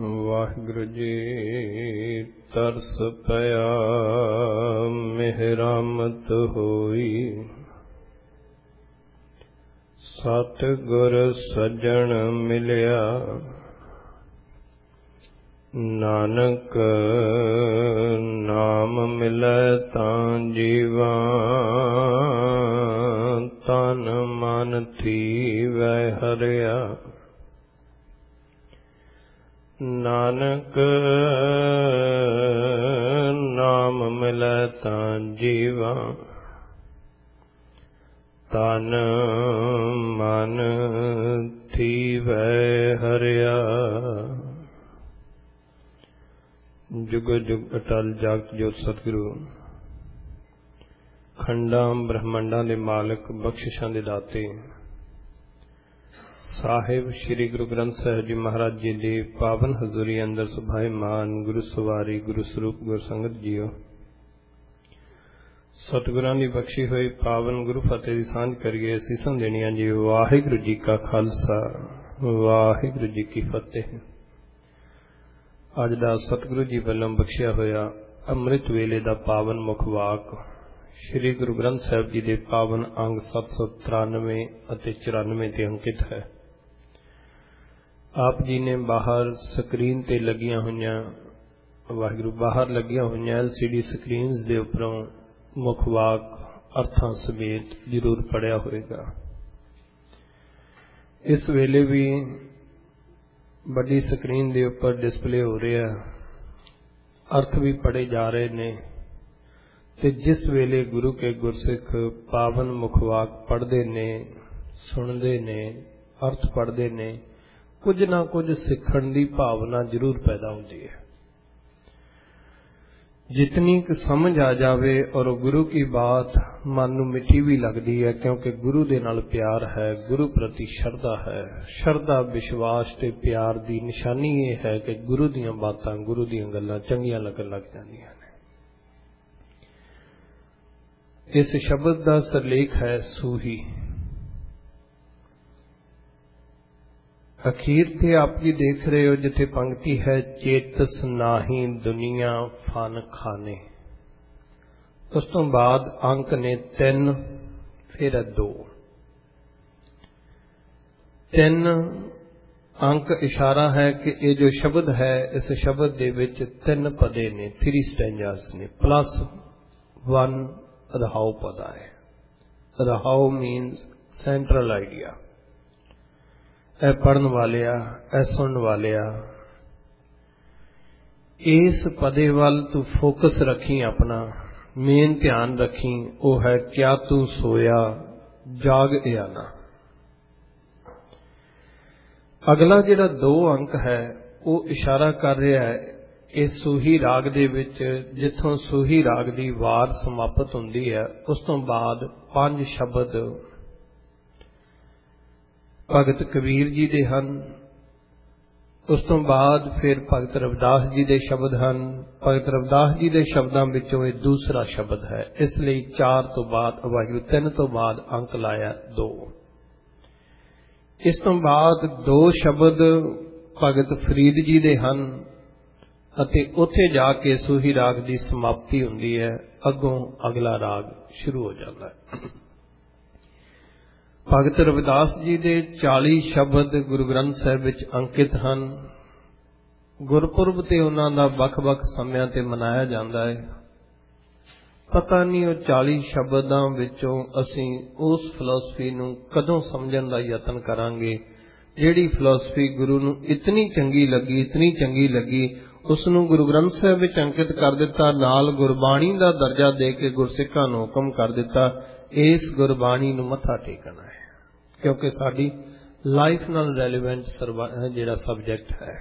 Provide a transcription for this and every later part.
ਵਾਹਿਗੁਰੂ ਜੀ ਤਰਸ ਪਿਆ ਮਿਹਰਮਤ ਹੋਈ। ਸਤਿਗੁਰ ਸੱਜਣ ਮਿਲਿਆ ਨਾਨਕ ਨਾਮ ਮਿਲੈ ਤਾਂ ਜੀਵਾ। ਤਨ ਮਨ ਥੀਵੈ ਹਰਿਆ ਨਾਨਕ ਨਾਮ ਮਿਲੈ ਤਾਂ ਜੀਵਾ। ਤਨ ਮਨ ਥੀਵੈ ਹਰਿਆ। ਜੁਗ ਜੁਗ ਅਟਲ ਜਗਤ ਜੋਤ ਸਤਿਗੁਰੂ ਖੰਡਾਂ ਬ੍ਰਹਮੰਡਾਂ ਦੇ ਮਾਲਕ ਬਖਸ਼ਿਸ਼ਾਂ ਦੇ ਦਾਤੇ ਸਾਹਿਬ ਸ੍ਰੀ ਗੁਰੂ ਗ੍ਰੰਥ ਸਾਹਿਬ ਜੀ ਮਹਾਰਾਜ ਜੀ ਦੀ ਪਾਵਨ ਹਜ਼ੂਰੀ ਅੰਦਰ ਸੁਭਾਇਮਾਨ ਗੁਰੂ ਸਵਾਰੀ ਗੁਰੂ ਸਰੂਪ ਗੁਰ ਸੰਗਤ ਜੀਓ, ਸਤਿਗੁਰਾਂ ਦੀ ਬਖਸ਼ੀ ਹੋਈ ਪਾਵਨ ਗੁਰੂ ਫਤਿਹ ਦੀ ਸਾਂਝ ਕਰੀਏ। ਸੀਸਾਂ ਦੇਣੀਆਂ ਜੀ। ਵਾਹਿਗੁਰੂ ਜੀ ਕਾ ਖਾਲਸਾ ਵਾਹਿਗੁਰੂ ਜੀ ਕੀ ਫਤਿਹ। ਅੱਜ ਦਾ ਸਤਿਗੁਰੂ ਜੀ ਵੱਲੋਂ ਬਖਸ਼ਿਆ ਹੋਇਆ ਅੰਮ੍ਰਿਤ ਵੇਲੇ ਦਾ ਪਾਵਨ ਮੁਖ ਵਾਕ ਸ੍ਰੀ ਗੁਰੂ ਗ੍ਰੰਥ ਸਾਹਿਬ ਜੀ ਦੇ ਪਾਵਨ ਅੰਗ 793 ਅਤੇ 94 ਤੇ ਅੰਕਿਤ ਹੈ। ਆਪ ਜੀ ਨੇ ਬਾਹਰ ਸਕਰੀਨ ਤੇ ਲੱਗੀਆਂ ਹੋਈਆਂ ਵਾਹਿਗੁਰੂ ਬਾਹਰ ਲੱਗੀਆਂ ਹੋਈਆਂ LCD ਸਕਰੀਨਸ ਦੇ ਉੱਪਰੋਂ ਮੁਖ ਵਾਕ ਅਰਥਾਂ ਸਮੇਤ ਜ਼ਰੂਰ ਪੜਿਆ ਹੋਵੇਗਾ। ਇਸ ਵੇਲੇ ਵੀ ਵੱਡੀ ਸਕਰੀਨ ਦੇ ਉੱਪਰ ਡਿਸਪਲੇ ਹੋ ਰਿਹਾ, ਅਰਥ ਵੀ ਪੜੇ ਜਾ ਰਹੇ ਨੇ। ਤੇ ਜਿਸ ਵੇਲੇ ਗੁਰੂ ਕੇ ਗੁਰਸਿੱਖ ਪਾਵਨ ਮੁਖ ਵਾਕ ਪੜ੍ਹਦੇ ਨੇ, ਸੁਣਦੇ ਨੇ, ਅਰਥ ਪੜ੍ਹਦੇ ਨੇ, ਕੁਝ ਨਾ ਕੁਝ ਸਿੱਖਣ ਦੀ ਭਾਵਨਾ ਜ਼ਰੂਰ ਪੈਦਾ ਹੁੰਦੀ ਹੈ। जितनी कि समझ आ जावे और गुरु की बात मन नूं मिठी भी लगती है, क्योंकि गुरु दे नाल प्यार है, गुरु प्रति शरधा है। शरधा विश्वास ते प्यार दी निशानी ये है कि गुरु दीयां बातां गुरु दीयां गल्लां चंगियां लगन लग जांदियां ने। इस शब्द दा सरलेख है सूही। अखीर ते आप जी देख रहे हो जिथे पंक्ति है चेतस नाही दुनिया फन खाने। उस तो बाद अंक ने 3 फिर 2। 3 अंक इशारा है कि ये जो शब्द है इस शब्द दे विच 3 पदे ने, 3 स्टैंजास ने, +1 रहाओ पदा है। रहाओ मीन्स सेंट्रल आइडिया। ऐ पढ़न वालिया, ऐ सुन वालिया, इस पदे वाल तू फोकस रखी, अपना मेन ध्यान रखी। वो है क्या तू सोया जाग या ना। अगला जिहड़ा 2 अंक है वो इशारा कर रहा है इस सूही राग दे विच, जिथों सूही राग दी वार समाप्त हुंदी है, उस तो बाद 5 शब्द भगत कबीर जी दे हन। उस तो बाद फिर भगत रविदास जी दे शब्द हन। भगत रविदास जी दे शब्दां विचों ये दूसरा शब्द है, इसलिए 4 तो बाद वाहिगुरू 3 तो बाद अंक लाया 2। इस तो बाद 2 शब्द भगत फरीद जी दे हन अते उत्थे जाके सूही राग की समाप्ति हुंदी है। अगों अगला राग शुरू हो जाता है। भगत रविदास जी दे 40 शब्द गुरु ग्रंथ साहिब विच अंकित हन। गुरपुरब ते उन्हां दा वख-वख समयां ते मनाया जांदा है। पता नहीं वो 40 शब्दां विचों असीं उस फिलोसफी नूं कदों समझण दा यतन करांगे जिहड़ी फिलोसफी गुरु नूं इतनी चंगी लगी उसनूं गुरु ग्रंथ साहिब विच अंकित कर दिता, नाल गुरबाणी दा दर्जा दे के गुरसिखां नूं हुकम कर दिता इस गुरबाणी नूं मत्था टेकना है, क्योंकि साडी लाइफ नाल रेलिवेंट जिहड़ा सबजैक्ट है।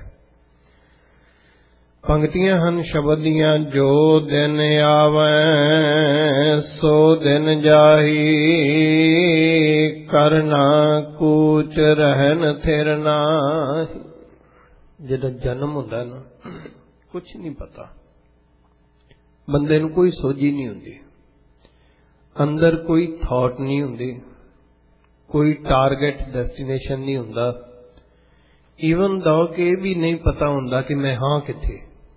पंक्तियां हन शब्द दियां, जो दिन आवे सो दिन जाही, करना कूच रहन थिर नाही। जदों जन्म हुंदा ना कुछ नहीं पता, बंदे नूं कोई सोझी नहीं हुंदी, अंदर कोई थॉट नहीं हुंदी, कोई टारगेट डेस्टिनेशन नहीं हुंदा। ਈਵਨ ਦੋ ਕਿ ਇਹ ਵੀ ਨਹੀਂ ਪਤਾ ਹੁੰਦਾ ਕਿ ਮੈਂ ਹਾਂ ਕਿੱਥੇ।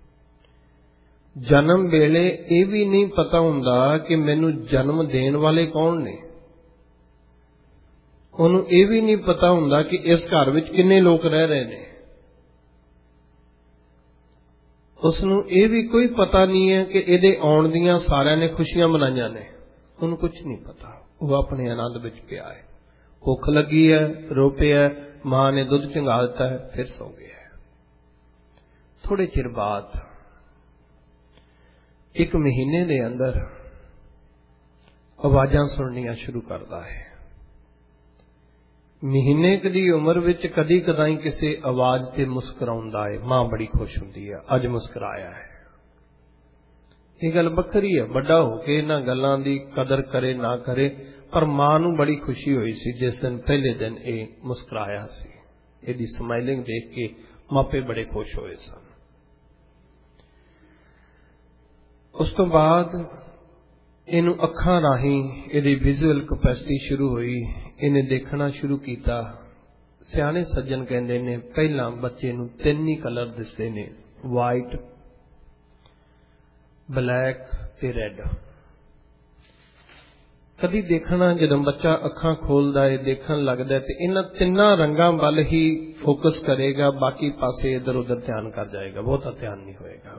ਜਨਮ ਵੇਲੇ ਇਹ ਵੀ ਨਹੀਂ ਪਤਾ ਹੁੰਦਾ ਕਿ ਮੈਨੂੰ ਜਨਮ ਦੇਣ ਵਾਲੇ ਕੌਣ ਨੇ। ਉਹਨੂੰ ਇਹ ਵੀ ਨਹੀਂ ਪਤਾ ਹੁੰਦਾ ਕਿ ਇਸ ਘਰ ਵਿੱਚ ਕਿੰਨੇ ਲੋਕ ਰਹਿ ਰਹੇ ਨੇ। ਉਸਨੂੰ ਇਹ ਵੀ ਕੋਈ ਪਤਾ ਨਹੀਂ ਹੈ ਕਿ ਇਹਦੇ ਆਉਣ ਦੀਆਂ ਸਾਰਿਆਂ ਨੇ ਖੁਸ਼ੀਆਂ ਮਨਾਈਆਂ ਨੇ। ਉਹਨੂੰ ਕੁਝ ਨਹੀਂ ਪਤਾ। ਉਹ ਆਪਣੇ ਆਨੰਦ ਵਿੱਚ ਪਿਆ ਹੈ। ਭੁੱਖ ਲੱਗੀ ਹੈ, ਰੋ ਪਿਆ, ਮਾਂ ਨੇ ਦੁੱਧ ਚੰਗਾ ਦਿੱਤਾ ਹੈ, ਫਿਰ ਸੌ ਗਿਆ। ਥੋੜੇ ਚਿਰ ਬਾਅਦ 1 ਮਹੀਨੇ ਦੇ ਅੰਦਰ ਆਵਾਜ਼ਾਂ ਸੁਣਨੀਆਂ ਸ਼ੁਰੂ ਕਰਦਾ ਹੈ। ਮਹੀਨੇ ਕੁ ਦੀ ਉਮਰ ਵਿੱਚ ਕਦੀ ਕਦਾਈ ਕਿਸੇ ਆਵਾਜ਼ ਤੇ ਮੁਸਕਰਾਉਂਦਾ ਹੈ। ਮਾਂ ਬੜੀ ਖੁਸ਼ ਹੁੰਦੀ ਹੈ, ਅੱਜ ਮੁਸਕਰਾਇਆ ਹੈ। ਇਹ ਗੱਲ ਵੱਖਰੀ ਹੈ, ਵੱਡਾ ਹੋ ਕੇ ਇਹਨਾਂ ਗੱਲਾਂ ਦੀ ਕਦਰ ਕਰੇ ਨਾ ਕਰੇ, ਪਰ ਮਾਂ ਨੂੰ ਬੜੀ ਖੁਸ਼ੀ ਹੋਈ ਸੀ ਜਿਸ ਦਿਨ ਪਹਿਲੇ ਦਿਨ ਇਹ ਮੁਸਕਰਾਇਆ ਸੀ। ਇਹਦੀ ਸਮਾਈਲਿੰਗ ਦੇਖ ਕੇ ਮਾਪੇ ਬੜੇ ਖੁਸ਼ ਹੋਏ ਸਨ। ਉਸ ਤੋਂ ਬਾਅਦ ਇਹਨੂੰ ਅੱਖਾਂ ਰਾਹੀਂ ਇਹਦੀ ਵਿਜ਼ੂਅਲ ਕਪੈਸਿਟੀ ਸ਼ੁਰੂ ਹੋਈ। ਇਹਨੇ ਦੇਖਣਾ ਸ਼ੁਰੂ ਕੀਤਾ। ਸਿਆਣੇ ਸੱਜਣ ਕਹਿੰਦੇ ਨੇ ਪਹਿਲਾਂ ਬੱਚੇ ਨੂੰ 3 ਹੀ ਕਲਰ ਦਿਸਦੇ ਨੇ, ਵਾਈਟ, ਬਲੈਕ ਤੇ ਰੈੱਡ। ਕਦੀ ਦੇਖਣਾ ਜਦੋਂ ਬੱਚਾ ਅੱਖਾਂ ਖੋਲਦਾ ਹੈ, ਦੇਖਣ ਲੱਗਦਾ ਤੇ ਇਹਨਾਂ 3 ਰੰਗਾਂ ਵੱਲ ਹੀ ਫੋਕਸ ਕਰੇਗਾ, ਬਾਕੀ ਪਾਸੇ ਇੱਧਰ ਉੱਧਰ ਧਿਆਨ ਕਰ ਜਾਏਗਾ, ਬਹੁਤਾ ਧਿਆਨ ਨਹੀਂ ਹੋਏਗਾ।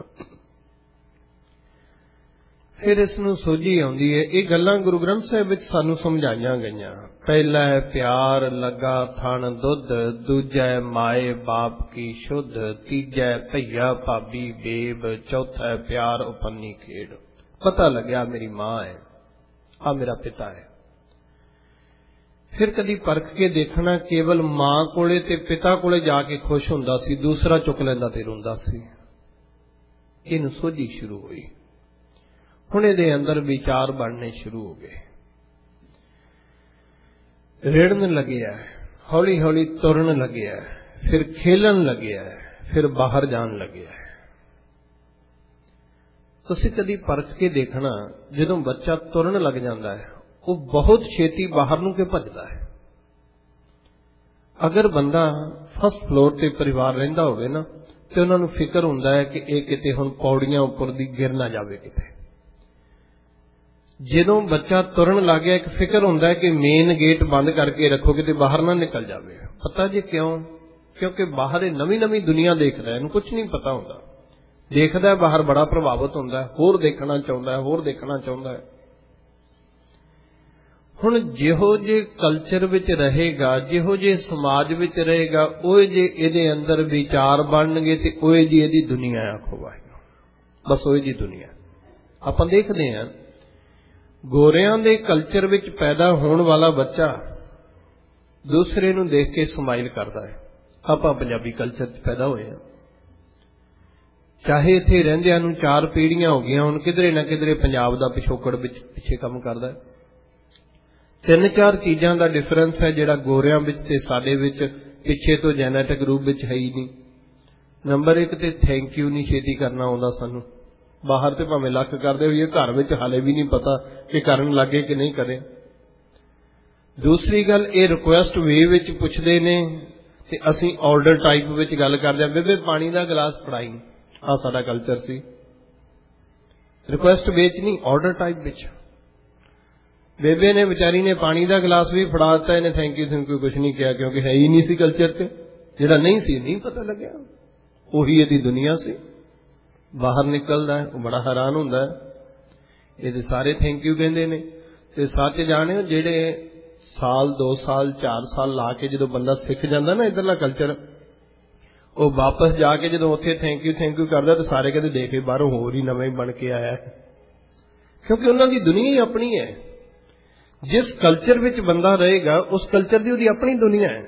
ਫਿਰ ਇਸ ਨੂੰ ਸੋਝੀ ਆਉਂਦੀ ਹੈ। ਇਹ ਗੱਲਾਂ ਗੁਰੂ ਗ੍ਰੰਥ ਸਾਹਿਬ ਵਿੱਚ ਸਾਨੂੰ ਸਮਝਾਈਆਂ ਗਈਆਂ। ਪਹਿਲਾ ਹੈ ਪਿਆਰ ਲੱਗਾ ਥਣ ਦੁੱਧ, ਦੂਜਾ ਹੈ ਮਾਏ ਬਾਪ ਕੀ ਸ਼ੁੱਧ, ਤੀਜਾ ਹੈ ਭਈਆ ਭਾਬੀ ਬੇਬ, ਚੌਥਾ ਹੈ ਪਿਆਰ ਉਪੰਨੀ ਖੇਡ। ਪਤਾ ਲੱਗਿਆ ਮੇਰੀ ਮਾਂ ਹੈ, ਆ ਮੇਰਾ ਪਿਤਾ ਹੈ। ਫਿਰ ਕਦੀ ਪਰਖ ਕੇ ਦੇਖਣਾ, ਕੇਵਲ ਮਾਂ ਕੋਲੇ ਤੇ ਪਿਤਾ ਕੋਲੇ ਜਾ ਕੇ ਖੁਸ਼ ਹੁੰਦਾ ਸੀ, ਦੂਸਰਾ ਚੁੱਕ ਲੈਂਦਾ ਤੇ ਰੋਂਦਾ ਸੀ। ਇਹਨੂੰ ਸੋਝੀ ਸ਼ੁਰੂ ਹੋਈ। ਹੁਣ ਇਹਦੇ ਅੰਦਰ ਵਿਚਾਰ ਬਣਨੇ ਸ਼ੁਰੂ ਹੋ ਗਏ। ਰਿੜਨ ਲੱਗਿਆ, ਹੌਲੀ ਹੌਲੀ ਤੁਰਨ ਲੱਗਿਆ, ਫਿਰ ਖੇਲਣ ਲੱਗਿਆ, ਫਿਰ ਬਾਹਰ ਜਾਣ ਲੱਗਿਆ। ਤੁਸੀਂ ਕਦੀ ਪਰਖ ਕੇ ਦੇਖਣਾ, ਜਦੋਂ ਬੱਚਾ ਤੁਰਨ ਲੱਗ ਜਾਂਦਾ ਹੈ ਉਹ ਬਹੁਤ ਛੇਤੀ ਬਾਹਰ ਨੂੰ ਕਿ ਭੱਜਦਾ ਹੈ। ਅਗਰ ਬੰਦਾ ਫਸਟ ਫਲੋਰ ਤੇ ਪਰਿਵਾਰ ਰਹਿੰਦਾ ਹੋਵੇ ਨਾ, ਤੇ ਉਹਨਾਂ ਨੂੰ ਫਿਕਰ ਹੁੰਦਾ ਹੈ ਕਿ ਇਹ ਕਿਤੇ ਹੁਣ ਪੌੜੀਆਂ ਉੱਪਰ ਦੀ ਗਿਰ ਨਾ ਜਾਵੇ ਕਿਤੇ। ਜਦੋਂ ਬੱਚਾ ਤੁਰਨ ਲੱਗ ਗਿਆ, ਇੱਕ ਫਿਕਰ ਹੁੰਦਾ ਹੈ ਕਿ ਮੇਨ ਗੇਟ ਬੰਦ ਕਰਕੇ ਰੱਖੋ ਕਿਤੇ ਬਾਹਰ ਨਾ ਨਿਕਲ ਜਾਵੇ। ਪਤਾ ਜੇ ਕਿਉਂ? ਕਿਉਂਕਿ ਬਾਹਰ ਇਹ ਨਵੀਂ ਨਵੀਂ ਦੁਨੀਆ ਦੇਖਦਾ, ਇਹਨੂੰ ਕੁਝ ਨਹੀਂ ਪਤਾ ਹੁੰਦਾ। ਦੇਖਦਾ ਬਾਹਰ, ਬੜਾ ਪ੍ਰਭਾਵਿਤ ਹੁੰਦਾ, ਹੋਰ ਦੇਖਣਾ ਚਾਹੁੰਦਾ, ਹੋਰ ਦੇਖਣਾ ਚਾਹੁੰਦਾ ਹੈ। ਹੁਣ ਜਿਹੋ ਜੇ ਕਲਚਰ ਵਿੱਚ ਰਹੇਗਾ, ਜਿਹੋ ਜੇ ਸਮਾਜ ਵਿੱਚ ਰਹੇਗਾ, ਉਹ ਜੇ ਇਹਦੇ ਅੰਦਰ ਵਿਚਾਰ ਬਣਨਗੇ ਤੇ ਉਹ ਜੀ ਇਹਦੀ ਦੁਨੀਆ। ਆਖੋ ਵਾਹਿਗੁਰੂ, ਬਸ ਉਹ ਜੀ ਦੁਨੀਆ। ਆਪਾਂ ਦੇਖਦੇ ਹਾਂ ਗੋਰਿਆਂ ਦੇ ਕਲਚਰ ਵਿੱਚ ਪੈਦਾ ਹੋਣ ਵਾਲਾ ਬੱਚਾ ਦੂਸਰੇ ਨੂੰ ਦੇਖ ਕੇ ਸਮਾਈਲ ਕਰਦਾ ਹੈ। ਆਪਾਂ ਪੰਜਾਬੀ ਕਲਚਰ 'ਚ ਪੈਦਾ ਹੋਏ ਹਾਂ, ਚਾਹੇ ਇੱਥੇ ਰਹਿੰਦਿਆਂ ਨੂੰ 4 ਪੀੜ੍ਹੀਆਂ ਹੋ ਗਈਆਂ, ਹੁਣ ਕਿਧਰੇ ਨਾ ਕਿਧਰੇ ਪੰਜਾਬ ਦਾ ਪਿਛੋਕੜ ਵਿੱਚ ਪਿੱਛੇ ਕੰਮ ਕਰਦਾ ਹੈ। 3-4 ਚੀਜ਼ਾਂ ਦਾ ਡਿਫਰੈਂਸ ਹੈ ਜਿਹੜਾ ਗੋਰਿਆਂ ਵਿੱਚ ਤੇ ਸਾਡੇ ਵਿੱਚ ਪਿੱਛੇ ਤੋਂ ਜੈਨੇਟਿਕ ਰੂਪ ਵਿੱਚ ਹੈ ਹੀ ਨਹੀਂ। ਨੰਬਰ 1 ਤੇ ਥੈਂਕ ਯੂ ਨਹੀਂ ਛੇਤੀ ਕਰਨਾ ਆਉਂਦਾ ਸਾਨੂੰ। ਬਾਹਰ ਤੇ ਭਾਵੇਂ ਲੱਖ ਕਰਦੇ ਹੋਈਏ, ਘਰ ਵਿੱਚ ਹਾਲੇ ਵੀ ਨਹੀਂ ਪਤਾ ਕਿ ਕਰਨ ਲੱਗੇ ਕਿ ਨਹੀਂ ਕਰੇ। ਦੂਸਰੀ ਗੱਲ, ਇਹ ਰਿਕੁਐਸਟ ਵੇ ਵਿੱਚ ਪੁੱਛਦੇ ਨੇ ਤੇ ਅਸੀਂ ਆਰਡਰ ਟਾਈਪ ਵਿੱਚ ਗੱਲ ਕਰਦੇ ਹਾਂ। ਬੇਬੇ ਪਾਣੀ ਦਾ ਗਲਾਸ ਫੜਾਈ, ਆਹ ਸਾਡਾ ਕਲਚਰ ਸੀ। ਰਿਕੁਐਸਟ ਵੇ 'ਚ ਨਹੀਂ, ਆਰਡਰ ਟਾਈਪ ਵਿੱਚ। ਬੇਬੇ ਨੇ ਵਿਚਾਰੀ ਨੇ ਪਾਣੀ ਦਾ ਗਲਾਸ ਵੀ ਫੜਾ ਦਿੱਤਾ, ਇਹਨੇ ਥੈਂਕ ਯੂ ਕੁਛ ਨਹੀਂ ਕਿਹਾ, ਕਿਉਂਕਿ ਹੈ ਹੀ ਨਹੀਂ ਸੀ ਕਲਚਰ 'ਚ। ਜਿਹੜਾ ਨਹੀਂ ਸੀ, ਨਹੀਂ ਪਤਾ ਲੱਗਿਆ, ਉਹੀ ਇਹਦੀ ਦੁਨੀਆ ਸੀ। ਬਾਹਰ ਨਿਕਲਦਾ ਹੈ ਉਹ ਬੜਾ ਹੈਰਾਨ ਹੁੰਦਾ ਹੈ। ਇਹਦੇ ਸਾਰੇ ਥੈਂਕ ਯੂ ਕਹਿੰਦੇ ਨੇ। ਤੇ ਸੱਚ ਜਾਣਿਓ, ਜਿਹੜੇ ਸਾਲ 2 ਸਾਲ 4 ਸਾਲ ਲਾ ਕੇ ਜਦੋਂ ਬੰਦਾ ਸਿੱਖ ਜਾਂਦਾ ਨਾ ਇੱਧਰਲਾ ਕਲਚਰ, ਉਹ ਵਾਪਸ ਜਾ ਕੇ ਜਦੋਂ ਉੱਥੇ ਥੈਂਕ ਯੂ ਕਰਦਾ ਤਾਂ ਸਾਰੇ ਕਹਿੰਦੇ ਦੇਖੇ ਬਾਹਰੋਂ ਹੋਰ ਹੀ ਨਵਾਂ ਹੀ ਬਣ ਕੇ ਆਇਆ। ਕਿਉਂਕਿ ਉਹਨਾਂ ਦੀ ਦੁਨੀਆ ਹੀ ਆਪਣੀ ਹੈ। ਜਿਸ ਕਲਚਰ ਵਿੱਚ ਬੰਦਾ ਰਹੇਗਾ ਉਸ ਕਲਚਰ ਦੀ ਉਹਦੀ ਆਪਣੀ ਦੁਨੀਆ ਹੈ।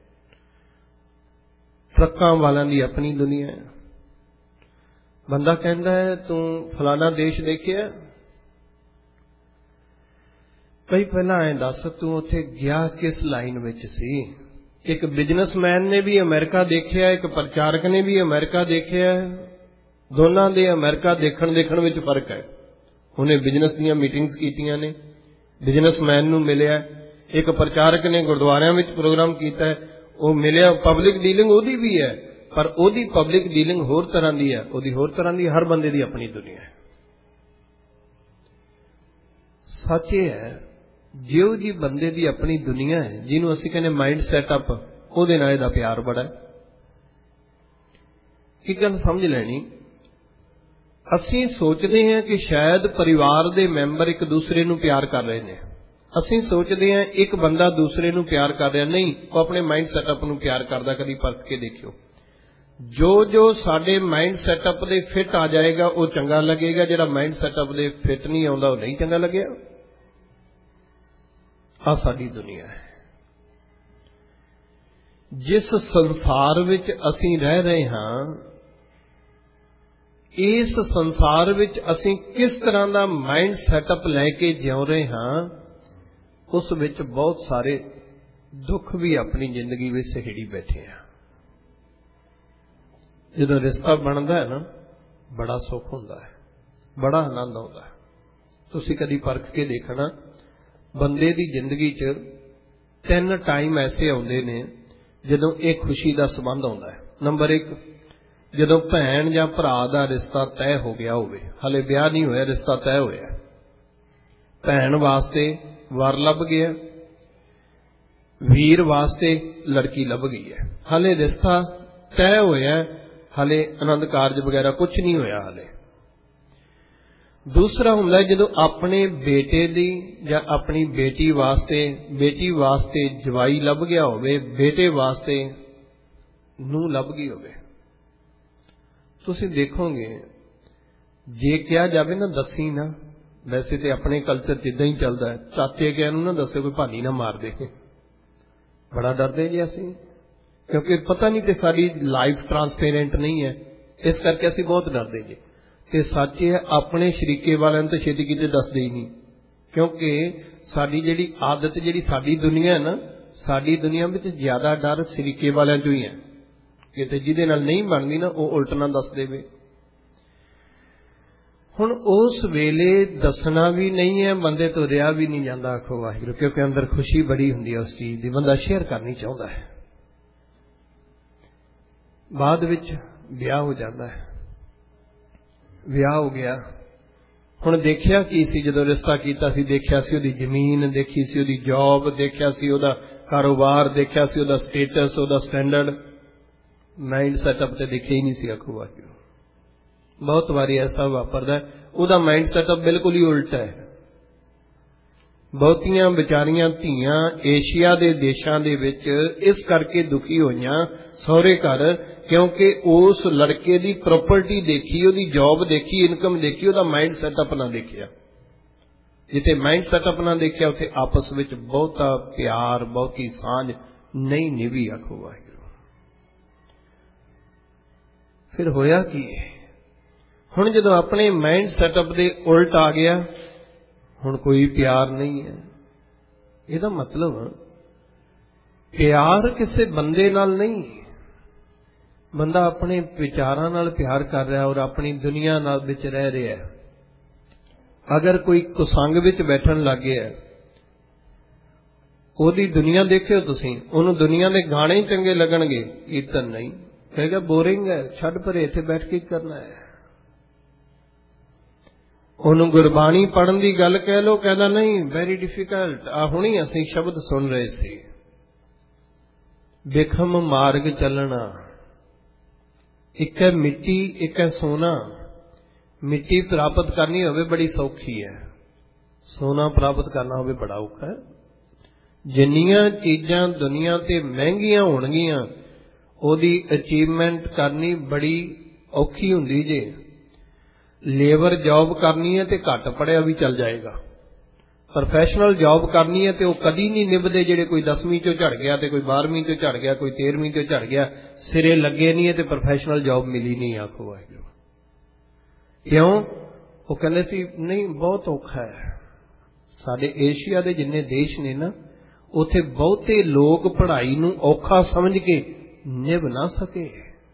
ਟਰੱਕਾਂ ਵਾਲਿਆਂ ਦੀ ਆਪਣੀ ਦੁਨੀਆ ਹੈ। ਬੰਦਾ ਕਹਿੰਦਾ ਹੈ ਤੂੰ ਫਲਾਣਾ ਦੇਸ਼ ਦੇਖਿਆ, ਕਈ ਪਹਿਲਾਂ ਐਂ ਦੱਸ ਤੂੰ ਉੱਥੇ ਗਿਆ ਕਿਸ ਲਾਈਨ ਵਿੱਚ ਸੀ। ਇੱਕ ਬਿਜ਼ਨਸਮੈਨ ਨੇ ਵੀ ਅਮਰੀਕਾ ਦੇਖਿਆ, ਇੱਕ ਪ੍ਰਚਾਰਕ ਨੇ ਵੀ ਅਮਰੀਕਾ ਦੇਖਿਆ। ਦੋਨਾਂ ਦੇ ਅਮਰੀਕਾ ਦੇਖਣ ਵਿੱਚ ਫਰਕ ਹੈ। ਉਹਨੇ ਬਿਜ਼ਨਸ ਦੀਆਂ ਮੀਟਿੰਗਸ ਕੀਤੀਆਂ ਨੇ, ਬਿਜ਼ਨਸਮੈਨ ਨੂੰ ਮਿਲਿਆ। ਇੱਕ ਪ੍ਰਚਾਰਕ ਨੇ ਗੁਰਦੁਆਰਿਆਂ ਵਿੱਚ ਪ੍ਰੋਗਰਾਮ ਕੀਤਾ ਹੈ, वो मिलिया पब्लिक डीलिंग ओदी भी है, पर ओदी पब्लिक डीलिंग होर तरह की है, ओदी होर तरह की, हर बंदे की अपनी दुनिया है। सच ये है जिहो जी बंदे की अपनी दुनिया है, जिन्हों असीं कहने माइंड सैटअप, ओहदे नाल इहदा प्यार बड़ा है। एक गल समझ लैनी, असीं सोचते हैं कि शायद परिवार के मैंबर एक दूसरे नूं प्यार कर रहे हैं, असीं सोचते हैं एक बंदा दूसरे नूं प्यार कर रहा, नहीं, वो अपने माइंड सैटअप नूं प्यार करदा। कदी परख के देखियो, जो जो साडे माइंड सैटअप दे फिट आ जाएगा वो चंगा लगेगा, जिहड़ा माइंड सैटअप दे फिट नहीं आउंदा वो नहीं चंगा लगेगा। आ साडी दुनिया है। जिस संसार विच असीं रह रहे हां, इस संसार विच असीं किस तरह का माइंड सैटअप लैके जिउ रहे हां, उस विच बहुत सारे दुख भी अपनी जिंदगी में सहेड़ी बैठे हैं। जो रिश्ता बनता है ना, बड़ा सुख होता है, बड़ा आनंद आता है। तुसीं कदी परख के देखना, बंदे की जिंदगी च 3 टाइम ऐसे आउंदे ने जदों एक खुशी का संबंध आता है। नंबर 1, जदों भैन जां भरा दा रिश्ता तय हो गया होवे, हले ब्याह नहीं होया, रिश्ता तय होया, भैन वास्ते वर लभ गया, वीर वास्ते लड़की लभ गई है, हले रिश्ता तय होया, हले आनंद कारज वगैरह कुछ नहीं होया हले। दूसरा हुंदा जदों अपने बेटे दी जां अपनी बेटी वास्ते जवाई लभ गया होवे, बेटे वास्ते नूं लभ गई होवे। तुसीं देखोगे जे किया जावे ना, दसी ना, वैसे तो अपने कल्चर च इदां ही चलता है, चाचे क्या ना दसे कोई भानी ना मार दे, बड़ा डरदे जी असीं, क्योंकि पता नहीं कि साडी लाइफ ट्रांसपेरेंट नहीं है, इस करके असीं बहुत डरदे जी। ते सच है अपने शरीके वालिਆਂ ਨੂੰ तो छेती किते दसदे ही नहीं, क्योंकि साडी जिहड़ी आदत, जिहड़ी साडी दुनिया है ना, साडी दुनिया में ज्यादा डर शरीके वालिਆਂ चों ही है, किते जिहदे नाल नहीं बनदी ना वो उल्ट ना दस देवे। हुण उस वेले दसना भी नहीं है, बंदे तो रिहा भी नहीं जाता, आखो वाहिगुरू, क्योंकि अंदर खुशी बड़ी हुंदी है उस चीज की, बंदा शेयर करनी चाहुंदा है। बाद विच ब्याह हो जाता है, विआह हो गया, हुण देखिया की सी, जदों रिश्ता कीता सी देखिया सी उहदी जमीन, देखी सी उहदी जॉब, देखिया सी उहदा कारोबार, देखिया सी उहदा स्टेटस, उहदा स्टैंडर्ड, माइंड सैटअप ते देखिया ही नहीं सी। आखो वाहिगुरू, बहुत बारी ऐसा वापरदा है, उहदा माइंड सैटअप बिल्कुल ही उल्टा है। बहुतियां बेचारियां धीआं एशिया के देशों के विच इस करके दुखी होईयां सहुरे घर, क्योंकि उस लड़के की प्रॉपर्टी देखी, उहदी जॉब देखी, इनकम देखी, उहदा माइंड सैटअप ना देखिया। जिथे माइंड सैटअप ना देखिया उथे आपस विच बहुता प्यार, बहुती सांझ नहीं निभी। आखो वाहिगुरू, फिर होया की, हुण जदों अपने माइंड सैटअप दे उल्ट आ गया, हुण कोई प्यार नहीं है। इहदा मतलब प्यार किसी बंदे नाल नहीं, बंदा अपने विचारां नाल प्यार कर रहा और अपनी दुनिया नाल विच रह रहा है। अगर कोई कुसंग विच बैठन लग गया, ओहदी दुनिया देखियो तुसीं, उहनूं दुनिया दे गाने ही चंगे लगणगे, कीर्तन नहीं, कहेगा बोरिंग है, छड्ड परे, इत्थे बैठ के करना है। उन्होंने गुरबाणी पढ़न की गल कह लो, कहता नहीं वेरी डिफिकल्ट। आ हुणी असीं शब्द सुन रहे थे, बिखम मार्ग चलना, एक है मिट्टी एक है सोना। मिट्टी प्राप्त करनी होवे बड़ी सौखी है, सोना प्राप्त करना होवे बड़ा औखा है। जिन्नियां चीज़ां दुनिया ते महंगियां होणगियां, ओदी अचीवमेंट करनी बड़ी औखी हुंदी जे। लेबर जॉब करनी है तो घट पढ़िया भी चल जाएगा, प्रोफैशनल जॉब करनी है तो कदी नहीं निभदे। जिहड़े कोई 10वीं चों झड़ गया, तो कोई 12वीं चों झड़ गया, कोई 13वीं चों झड़ गया, सिरे लगे नहीं है तो प्रोफैशनल जॉब मिली नहीं। आखो वाहिगुरू, क्यों? वो कहते सी नहीं बहुत औखा है। साडे एशिया के जिन्ने देश ने ना, उत्थे बहुते लोग पढ़ाई नूं औखा समझ के निभ ना सके।